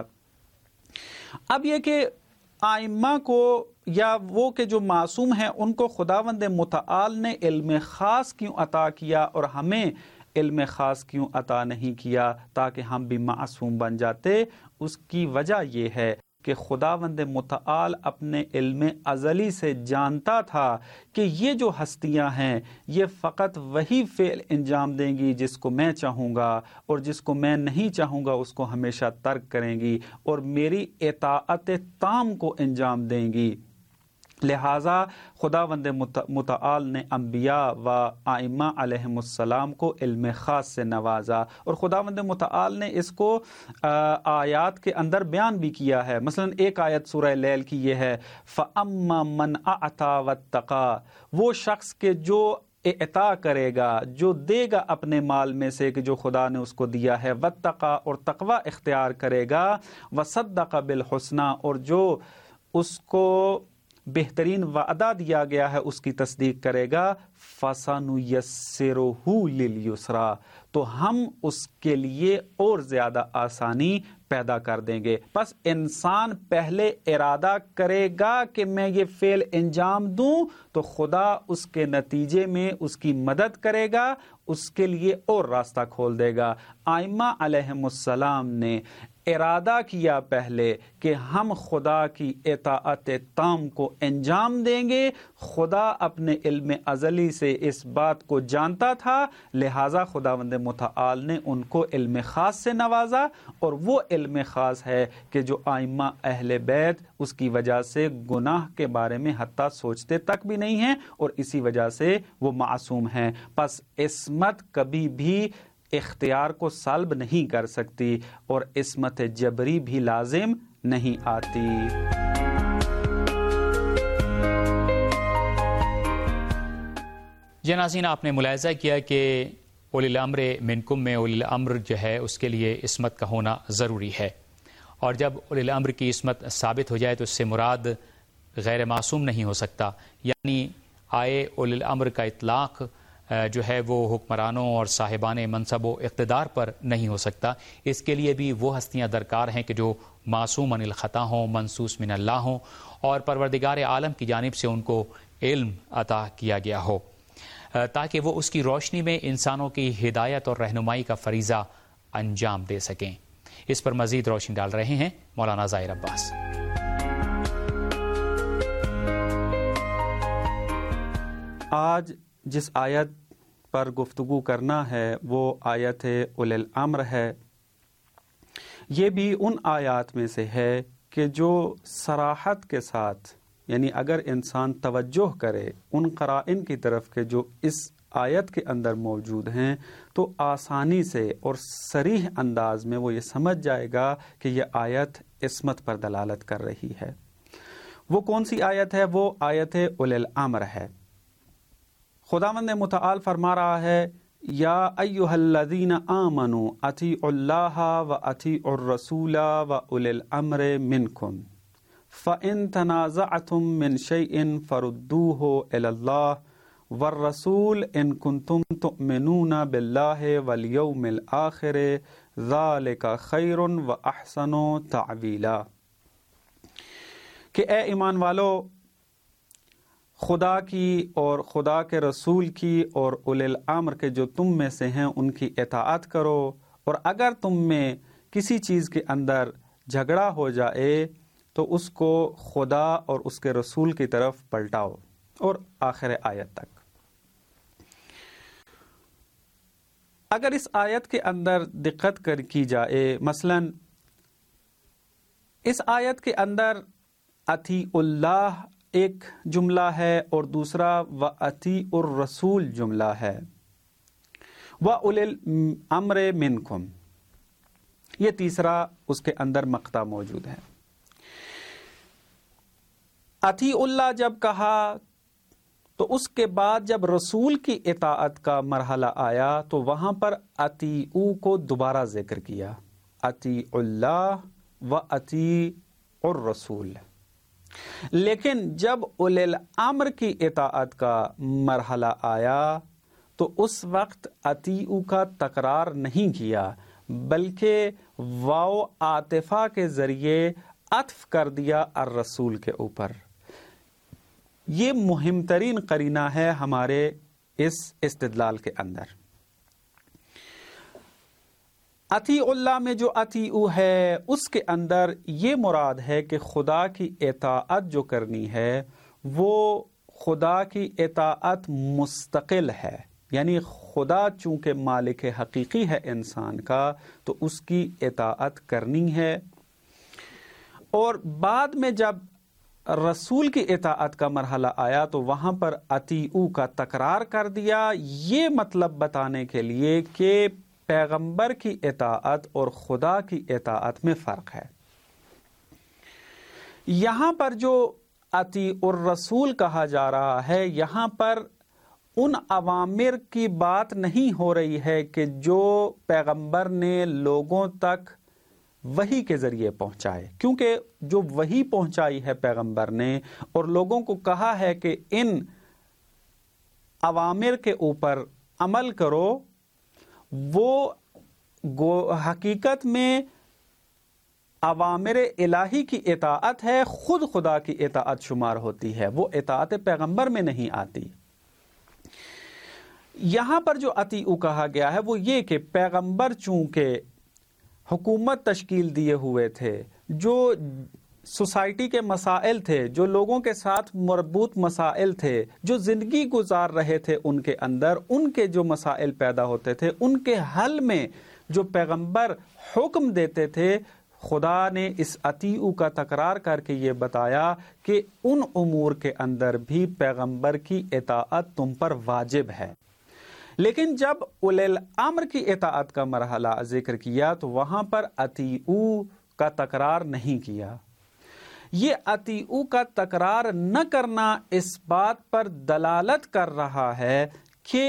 اب یہ کہ آئمہ کو یا وہ کہ جو معصوم ہیں ان کو خداوند متعال نے علم خاص کیوں عطا کیا اور ہمیں علم خاص کیوں عطا نہیں کیا تاکہ ہم بھی معصوم بن جاتے؟ اس کی وجہ یہ ہے کہ خداوند متعال اپنے علم ازلی سے جانتا تھا کہ یہ جو ہستیاں ہیں یہ فقط وہی فعل انجام دیں گی جس کو میں چاہوں گا، اور جس کو میں نہیں چاہوں گا اس کو ہمیشہ ترک کریں گی اور میری اطاعت تام کو انجام دیں گی۔ لہٰذا خداوند متعال نے انبیاء و ائمہ علیہم السلام کو علم خاص سے نوازا، اور خداوند متعال نے اس کو آیات کے اندر بیان بھی کیا ہے۔ مثلا ایک آیت سورہ لیل کی یہ ہے فَأَمَّا مَنْ أَعْطَى وَاتَّقَى، وہ شخص کے جو عطا کرے گا، جو دے گا اپنے مال میں سے کہ جو خدا نے اس کو دیا ہے، وَاتَّقَى، اور تقوی اختیار کرے گا، وَصَدَّقَ بِالْحُسْنَى، اور جو اس کو بہترین وعدہ دیا گیا ہے اس کی تصدیق کرے گا، فَسَنُيَسِّرُهُ لِلْيُسْرَى، تو ہم اس کے لیے اور زیادہ آسانی پیدا کر دیں گے۔ بس انسان پہلے ارادہ کرے گا کہ میں یہ فعل انجام دوں تو خدا اس کے نتیجے میں اس کی مدد کرے گا، اس کے لیے اور راستہ کھول دے گا۔ ائمہ علیہم السلام نے ارادہ کیا پہلے کہ ہم خدا کی اطاعت تام کو انجام دیں گے۔ خدا اپنے علم ازلی سے اس بات کو جانتا تھا، لہٰذا خداوند متعال نے ان کو علم خاص سے نوازا، اور وہ علم خاص ہے کہ جو ائمہ اہل بیت اس کی وجہ سے گناہ کے بارے میں حتیٰ سوچتے تک بھی نہیں ہیں، اور اسی وجہ سے وہ معصوم ہیں۔ پس عصمت کبھی بھی اختیار کو سلب نہیں کر سکتی، اور عصمت جبری بھی لازم نہیں آتی۔ جی ناظرین، آپ نے ملاحظہ کیا کہ اولی الامر منکم میں اولی الامر جو ہے اس کے لیے عصمت کا ہونا ضروری ہے، اور جب اولی الامر کی عصمت ثابت ہو جائے تو اس سے مراد غیر معصوم نہیں ہو سکتا، یعنی آئے اولی الامر کا اطلاق جو ہے وہ حکمرانوں اور صاحبان منصب و اقتدار پر نہیں ہو سکتا۔ اس کے لیے بھی وہ ہستیاں درکار ہیں کہ جو معصوم عن الخطا ہوں، منصوص من اللہ ہوں، اور پروردگار عالم کی جانب سے ان کو علم عطا کیا گیا ہو تاکہ وہ اس کی روشنی میں انسانوں کی ہدایت اور رہنمائی کا فریضہ انجام دے سکیں۔ اس پر مزید روشنی ڈال رہے ہیں مولانا ظاہر عباس۔ آج جس آیت پر گفتگو کرنا ہے وہ آیت اولی الامر ہے۔ یہ بھی ان آیات میں سے ہے کہ جو صراحت کے ساتھ، یعنی اگر انسان توجہ کرے ان قرائن کی طرف کہ جو اس آیت کے اندر موجود ہیں تو آسانی سے اور صریح انداز میں وہ یہ سمجھ جائے گا کہ یہ آیت عصمت پر دلالت کر رہی ہے۔ وہ کون سی آیت ہے؟ وہ آیت اولی الامر ہے۔ خداوند متعال فرما رہا ہے یا ایھا الذین آمنوا اطیعوا اللہ و اطیعوا الرسول و اولی الامر منکم فإن تنازعتم من شیء فردوه الی اللہ والرسول ان کنتم تؤمنون باللہ والیوم الآخر ذلک خیر و احسن تعویلا، کہ اے ایمان والو خدا کی اور خدا کے رسول کی اور اولی الامر کے جو تم میں سے ہیں ان کی اطاعت کرو، اور اگر تم میں کسی چیز کے اندر جھگڑا ہو جائے تو اس کو خدا اور اس کے رسول کی طرف پلٹاؤ، اور آخر آیت تک۔ اگر اس آیت کے اندر دقت کر کی جائے، مثلا اس آیت کے اندر اطیع اللہ ایک جملہ ہے اور دوسرا و اطیع الرسول جملہ ہے، و اولی الامر منکم، یہ تیسرا اس کے اندر مقطع موجود ہے۔ اطیع اللہ جب کہا تو اس کے بعد جب رسول کی اطاعت کا مرحلہ آیا تو وہاں پر اطیعوا کو دوبارہ ذکر کیا، اطیع اللہ و اطیع الرسول۔ لیکن جب اولی الامر کی اطاعت کا مرحلہ آیا تو اس وقت اطیعوا کا تکرار نہیں کیا، بلکہ واو عاطفہ کے ذریعے عطف کر دیا الرسول کے اوپر۔ یہ مہم ترین قرینہ ہے ہمارے اس استدلال کے اندر۔ اطیع اللہ میں جو اطیعوا ہے اس کے اندر یہ مراد ہے کہ خدا کی اطاعت جو کرنی ہے وہ خدا کی اطاعت مستقل ہے، یعنی خدا چونکہ مالک حقیقی ہے انسان کا تو اس کی اطاعت کرنی ہے۔ اور بعد میں جب رسول کی اطاعت کا مرحلہ آیا تو وہاں پر اطیعوا کا تکرار کر دیا، یہ مطلب بتانے کے لیے کہ پیغمبر کی اطاعت اور خدا کی اطاعت میں فرق ہے۔ یہاں پر جو اطیع الرسول کہا جا رہا ہے، یہاں پر ان اوامر کی بات نہیں ہو رہی ہے کہ جو پیغمبر نے لوگوں تک وحی کے ذریعے پہنچائے، کیونکہ جو وحی پہنچائی ہے پیغمبر نے اور لوگوں کو کہا ہے کہ ان اوامر کے اوپر عمل کرو، وہ حقیقت میں اوامر الہی کی اطاعت ہے، خود خدا کی اطاعت شمار ہوتی ہے، وہ اطاعت پیغمبر میں نہیں آتی۔ یہاں پر جو اطیعوا کہا گیا ہے وہ یہ کہ پیغمبر چونکہ حکومت تشکیل دیے ہوئے تھے، جو سوسائٹی کے مسائل تھے، جو لوگوں کے ساتھ مربوط مسائل تھے، جو زندگی گزار رہے تھے ان کے اندر، ان کے جو مسائل پیدا ہوتے تھے ان کے حل میں جو پیغمبر حکم دیتے تھے، خدا نے اس اطیعوا کا تکرار کر کے یہ بتایا کہ ان امور کے اندر بھی پیغمبر کی اطاعت تم پر واجب ہے۔ لیکن جب اولی الامر کی اطاعت کا مرحلہ ذکر کیا تو وہاں پر اطیعوا کا تکرار نہیں کیا۔ یہ اطیعوا کا تکرار نہ کرنا اس بات پر دلالت کر رہا ہے کہ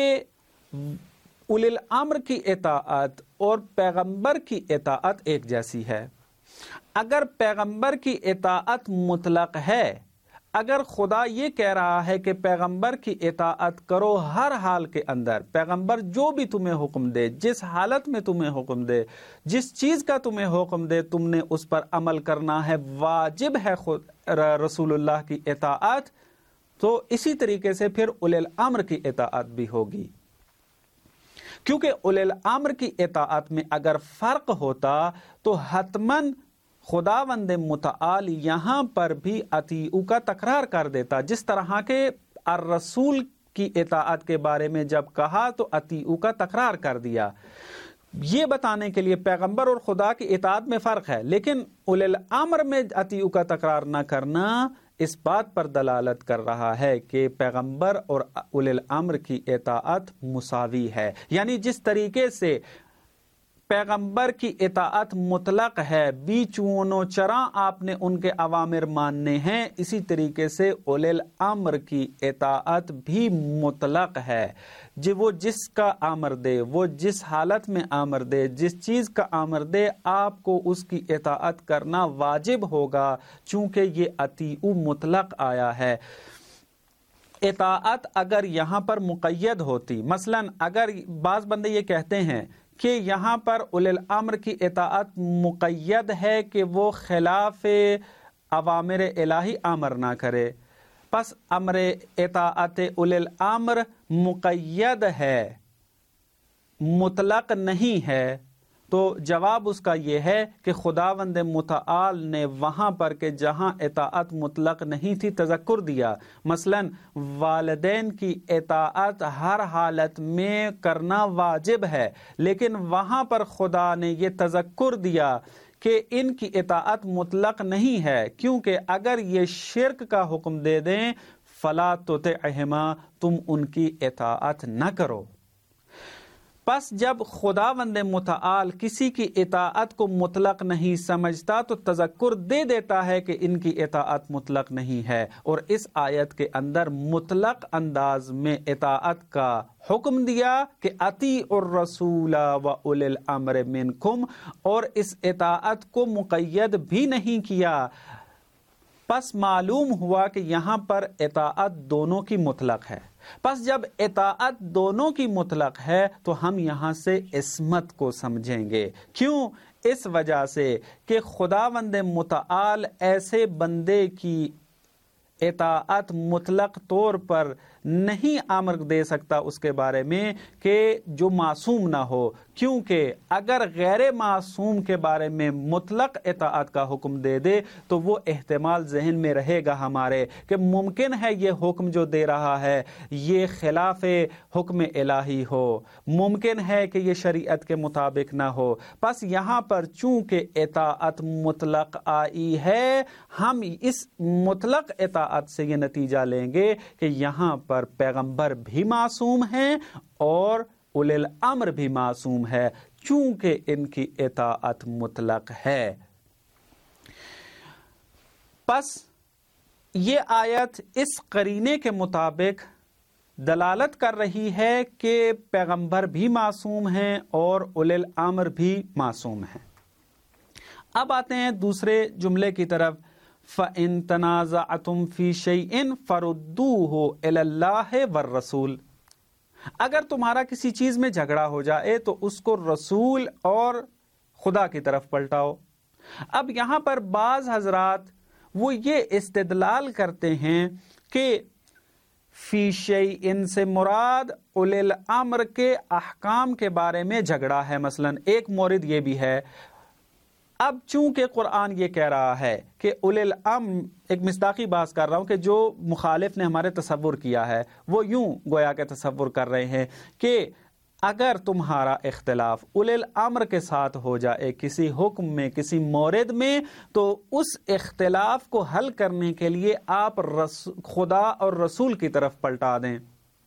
اولی الامر کی اطاعت اور پیغمبر کی اطاعت ایک جیسی ہے۔ اگر پیغمبر کی اطاعت مطلق ہے، اگر خدا یہ کہہ رہا ہے کہ پیغمبر کی اطاعت کرو ہر حال کے اندر، پیغمبر جو بھی تمہیں حکم دے، جس حالت میں تمہیں حکم دے، جس چیز کا تمہیں حکم دے، تم نے اس پر عمل کرنا ہے، واجب ہے خود رسول اللہ کی اطاعت، تو اسی طریقے سے پھر اولی الامر کی اطاعت بھی ہوگی۔ کیونکہ اولی الامر کی اطاعت میں اگر فرق ہوتا تو حتماً خداوند متعال یہاں پر بھی اطیعوا کا تکرار کر دیتا، جس طرح کے الرسول کی اطاعت کے بارے میں جب کہا تو اطیعوا کا تکرار کر دیا، یہ بتانے کے لیے پیغمبر اور خدا کی اطاعت میں فرق ہے۔ لیکن اولی الامر میں اطیعوا کا تکرار نہ کرنا اس بات پر دلالت کر رہا ہے کہ پیغمبر اور اولی الامر کی اطاعت مساوی ہے، یعنی جس طریقے سے پیغمبر کی اطاعت مطلق ہے، بیچ و چراں آپ نے ان کے اوامر ماننے ہیں، اسی طریقے سے اولی الامر کی اطاعت بھی مطلق ہے، جو وہ جس کا امر دے، وہ جس حالت میں امر دے، جس چیز کا امر دے، آپ کو اس کی اطاعت کرنا واجب ہوگا، چونکہ یہ اطیعوا مطلق آیا ہے۔ اطاعت اگر یہاں پر مقید ہوتی، مثلا اگر بعض بندے یہ کہتے ہیں کہ یہاں پر اولی الامر کی اطاعت مقید ہے کہ وہ خلاف اوامر الہی امر نہ کرے، پس امر اطاعت اولی الامر مقید ہے، مطلق نہیں ہے، تو جواب اس کا یہ ہے کہ خداوند متعال نے وہاں پر کہ جہاں اطاعت مطلق نہیں تھی تذکر دیا. مثلا والدین کی اطاعت ہر حالت میں کرنا واجب ہے، لیکن وہاں پر خدا نے یہ تذکر دیا کہ ان کی اطاعت مطلق نہیں ہے، کیونکہ اگر یہ شرک کا حکم دے دیں فلا تطعہما، تم ان کی اطاعت نہ کرو. پس جب خداوند متعال کسی کی اطاعت کو مطلق نہیں سمجھتا تو تذکر دے دیتا ہے کہ ان کی اطاعت مطلق نہیں ہے، اور اس آیت کے اندر مطلق انداز میں اطاعت کا حکم دیا کہ اطیعوا الرسول و اولی الامر منکم، اور اس اطاعت کو مقید بھی نہیں کیا. پس معلوم ہوا کہ یہاں پر اطاعت دونوں کی مطلق ہے. پس جب اطاعت دونوں کی مطلق ہے تو ہم یہاں سے عصمت کو سمجھیں گے. کیوں؟ اس وجہ سے کہ خداوند متعال ایسے بندے کی اطاعت مطلق طور پر نہیں امر دے سکتا اس کے بارے میں کہ جو معصوم نہ ہو، کیونکہ اگر غیر معصوم کے بارے میں مطلق اطاعت کا حکم دے دے تو وہ احتمال ذہن میں رہے گا ہمارے کہ ممکن ہے یہ حکم جو دے رہا ہے یہ خلاف حکم الہی ہو، ممکن ہے کہ یہ شریعت کے مطابق نہ ہو. پس یہاں پر چونکہ اطاعت مطلق آئی ہے، ہم اس مطلق اطاعت سے یہ نتیجہ لیں گے کہ یہاں پر پیغمبر بھی معصوم ہیں اور اولی الامر بھی معصوم ہے، چونکہ ان کی اطاعت مطلق ہے. پس یہ آیت اس قرینے کے مطابق دلالت کر رہی ہے کہ پیغمبر بھی معصوم ہیں اور اولی الامر بھی معصوم ہیں. اب آتے ہیں دوسرے جملے کی طرف. فَإِن تَنَازَعْتُمْ فِي شَيْءٍ فَرُدُّوهُ إِلَى اللَّهِ وَالرَّسُولِ، اگر تمہارا کسی چیز میں جھگڑا ہو جائے تو اس کو رسول اور خدا کی طرف پلٹاؤ. اب یہاں پر بعض حضرات وہ یہ استدلال کرتے ہیں کہ فی شیء سے مراد اولی الامر کے احکام کے بارے میں جھگڑا ہے. مثلا ایک مورد یہ بھی ہے. اب چونکہ قرآن یہ کہہ رہا ہے کہ اولی الامر، ایک مصداقی بات کر رہا ہوں کہ جو مخالف نے ہمارے تصور کیا ہے وہ یوں گویا کہ تصور کر رہے ہیں کہ اگر تمہارا اختلاف اولی الامر کے ساتھ ہو جائے کسی حکم میں، کسی مورد میں، تو اس اختلاف کو حل کرنے کے لیے آپ خدا اور رسول کی طرف پلٹا دیں.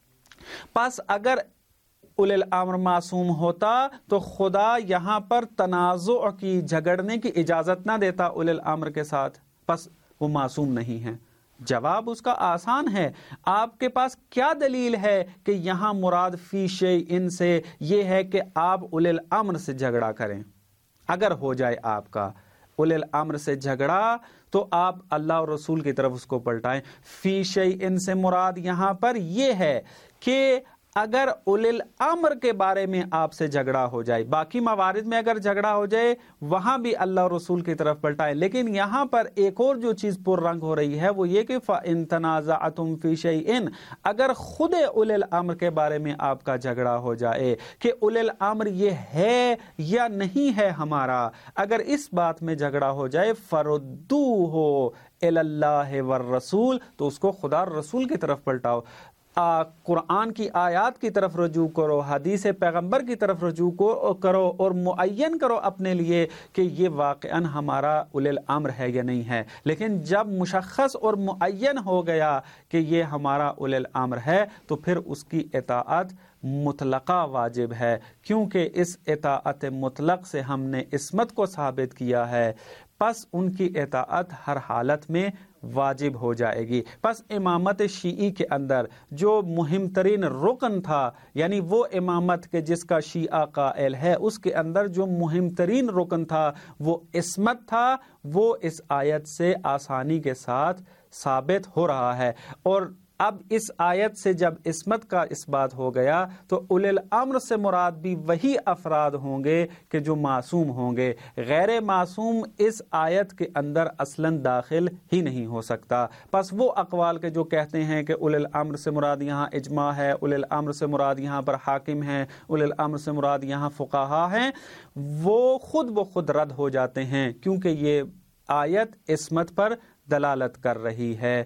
پس اگر اولی الامر معصوم ہوتا تو خدا یہاں پر تنازع کی، جھگڑنے کی اجازت نہ دیتا اولی الامر کے ساتھ. پس وہ معصوم نہیں ہیں. جواب اس کا آسان ہے. آپ کے پاس کیا دلیل ہے کہ یہاں مراد فی شیء سے یہ ہے کہ آپ اولی الامر سے جھگڑا کریں؟ اگر ہو جائے آپ کا اولی الامر سے جھگڑا تو آپ اللہ اور رسول کی طرف اس کو پلٹائیں. فی شیء سے مراد یہاں پر یہ ہے کہ اگر اولی الامر کے بارے میں آپ سے جھگڑا ہو جائے، باقی موارد میں اگر جھگڑا ہو جائے وہاں بھی اللہ اور رسول کی طرف پلٹائیں. لیکن یہاں پر ایک اور جو چیز پر رنگ ہو رہی ہے وہ یہ کہ فَإِن تَنَازَعْتُمْ فِي شَيْءٍ، اگر خود اولی الامر کے بارے میں آپ کا جھگڑا ہو جائے کہ اولی الامر یہ ہے یا نہیں ہے ہمارا، اگر اس بات میں جھگڑا ہو جائے فَرُدُّوهُ إِلَى اللَّهِ وَالرَّسُولِ، تو اس کو خدا اور رسول کی طرف پلٹاؤ. قرآن کی آیات کی طرف رجوع کرو، حدیث پیغمبر کی طرف رجوع کرو اور معین کرو اپنے لیے کہ یہ واقعاً ہمارا اولی الامر ہے یا نہیں ہے. لیکن جب مشخص اور معین ہو گیا کہ یہ ہمارا اولی الامر ہے تو پھر اس کی اطاعت مطلقہ واجب ہے، کیونکہ اس اطاعت مطلق سے ہم نے عصمت کو ثابت کیا ہے. پس ان کی اطاعت ہر حالت میں واجب ہو جائے گی. پس امامت شیعی کے اندر جو مہم ترین رکن تھا، یعنی وہ امامت کے جس کا شیعہ قائل ہے، اس کے اندر جو مہم ترین رکن تھا وہ عصمت تھا، وہ اس آیت سے آسانی کے ساتھ ثابت ہو رہا ہے. اور اب اس آیت سے جب عصمت کا اس بات ہو گیا تو اولی الامر سے مراد بھی وہی افراد ہوں گے کہ جو معصوم ہوں گے. غیر معصوم اس آیت کے اندر اصلاً داخل ہی نہیں ہو سکتا. پس وہ اقوال کے جو کہتے ہیں کہ اولی الامر سے مراد یہاں اجماع ہے، اولی الامر سے مراد یہاں پر حاکم ہیں، اولی الامر سے مراد یہاں فقہا ہیں، وہ خود بخود رد ہو جاتے ہیں، کیونکہ یہ آیت عصمت پر دلالت کر رہی ہے.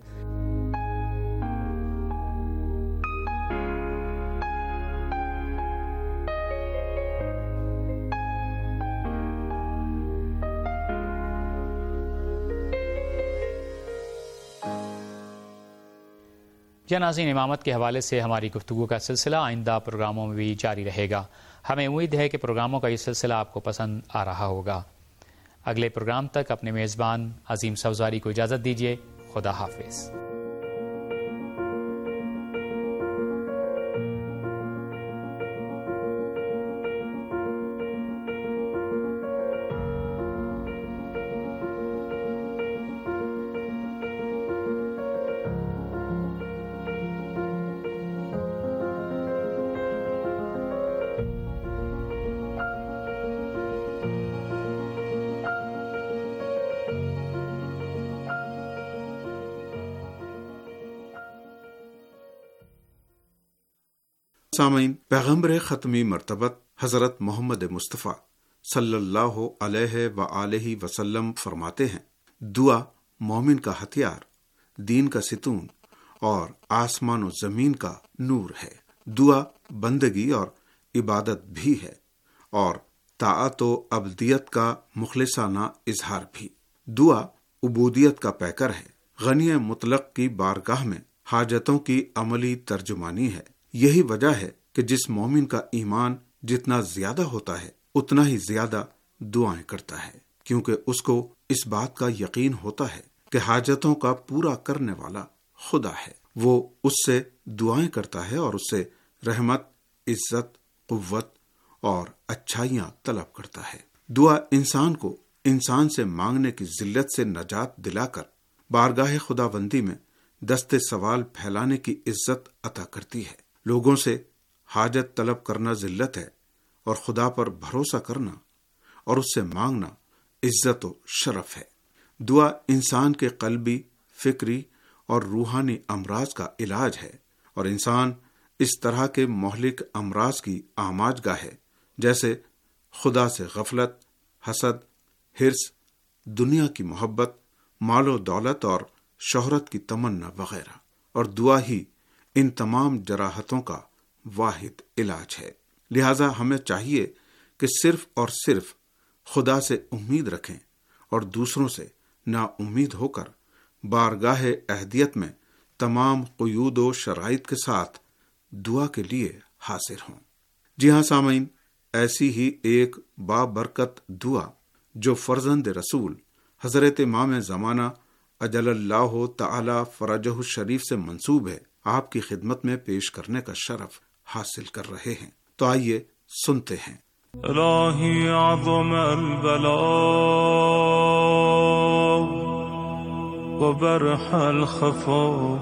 یا ناظرین، امامت کے حوالے سے ہماری گفتگو کا سلسلہ آئندہ پروگراموں میں بھی جاری رہے گا. ہمیں امید ہے کہ پروگراموں کا یہ سلسلہ آپ کو پسند آ رہا ہوگا. اگلے پروگرام تک اپنے میزبان عظیم سوزاری کو اجازت دیجیے. خدا حافظ. سامعین، پیغمبر ختمی مرتبت حضرت محمد مصطفیٰ صلی اللہ علیہ وآلہ وسلم فرماتے ہیں، دعا مومن کا ہتھیار، دین کا ستون اور آسمان و زمین کا نور ہے. دعا بندگی اور عبادت بھی ہے اور طاعت و عبدیت کا مخلصانہ اظہار بھی. دعا عبودیت کا پیکر ہے، غنی مطلق کی بارگاہ میں حاجتوں کی عملی ترجمانی ہے. یہی وجہ ہے کہ جس مومن کا ایمان جتنا زیادہ ہوتا ہے اتنا ہی زیادہ دعائیں کرتا ہے، کیونکہ اس کو اس بات کا یقین ہوتا ہے کہ حاجتوں کا پورا کرنے والا خدا ہے. وہ اس سے دعائیں کرتا ہے اور اس سے رحمت، عزت، قوت اور اچھائیاں طلب کرتا ہے. دعا انسان کو انسان سے مانگنے کی ذلت سے نجات دلا کر بارگاہ خداوندی میں دست سوال پھیلانے کی عزت عطا کرتی ہے. لوگوں سے حاجت طلب کرنا ذلت ہے اور خدا پر بھروسہ کرنا اور اس سے مانگنا عزت و شرف ہے. دعا انسان کے قلبی، فکری اور روحانی امراض کا علاج ہے اور انسان اس طرح کے مہلک امراض کی آماج گاہ ہے جیسے خدا سے غفلت، حسد، حرص، دنیا کی محبت، مال و دولت اور شہرت کی تمنا وغیرہ. اور دعا ہی ان تمام جراحتوں کا واحد علاج ہے. لہذا ہمیں چاہیے کہ صرف اور صرف خدا سے امید رکھیں اور دوسروں سے نا امید ہو کر بارگاہ اہدیت میں تمام قیود و شرائط کے ساتھ دعا کے لیے حاضر ہوں. جی ہاں سامعین، ایسی ہی ایک بابرکت دعا جو فرزند رسول حضرت امام زمانہ اجل اللہ تعالی فرجہ الشریف سے منسوب ہے، آپ کی خدمت میں پیش کرنے کا شرف حاصل کر رہے ہیں. تو آئیے سنتے ہیں. الہی اعظم البلاء وبرح الخفاء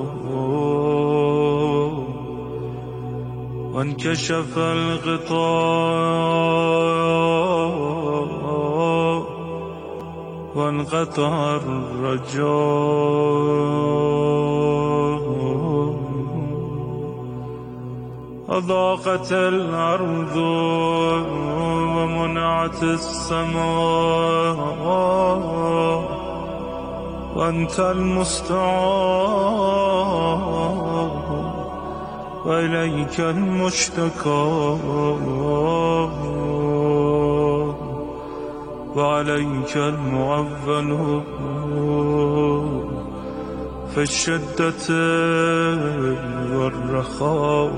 وانكشف الغطاء وانقطع الرجاء أضاقت الأرض ومنعت السماء وأنت المستعان وإليك المشتكى وعليك المعول في الشدة والرخاء.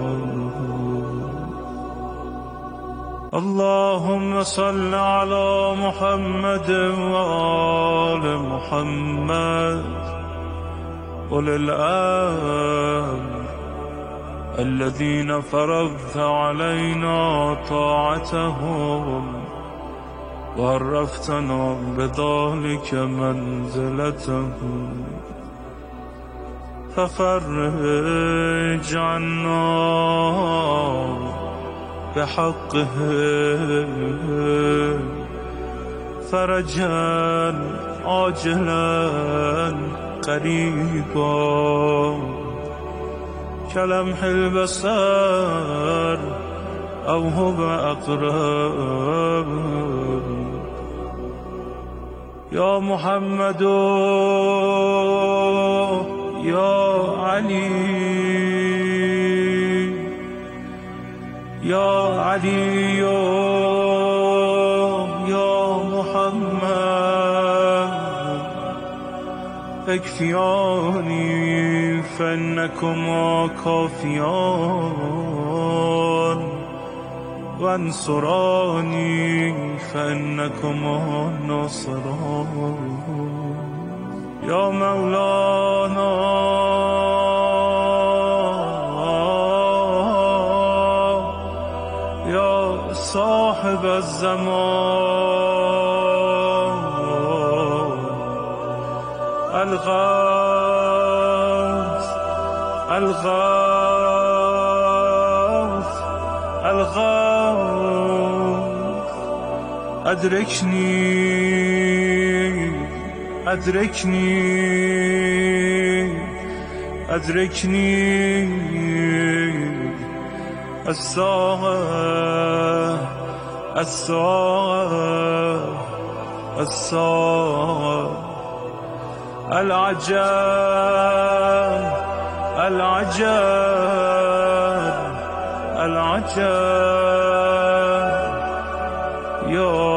اللهم صل على محمد وآل محمد أولي الأمر الذين فرضت علينا طاعتهم وعرفتنا بذلك منزلتهم ففرج عنا بحقه فرجا عاجلا قريبا كلمح البصر أو هو أقرب يا محمد يا علي يا علي يا محمد اكفياني فإنكما كافيان وانصراني فإنكما ناصران يا مولانا يا صاحب الزمان الغوث الغوث الغوث أدركني أدركني أدركني الساعة الساعة الساعة العجب العجب العجب يا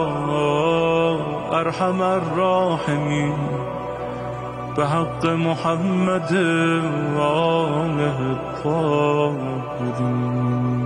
أرحم الراحمين بحق محمد وآله الطاهرين.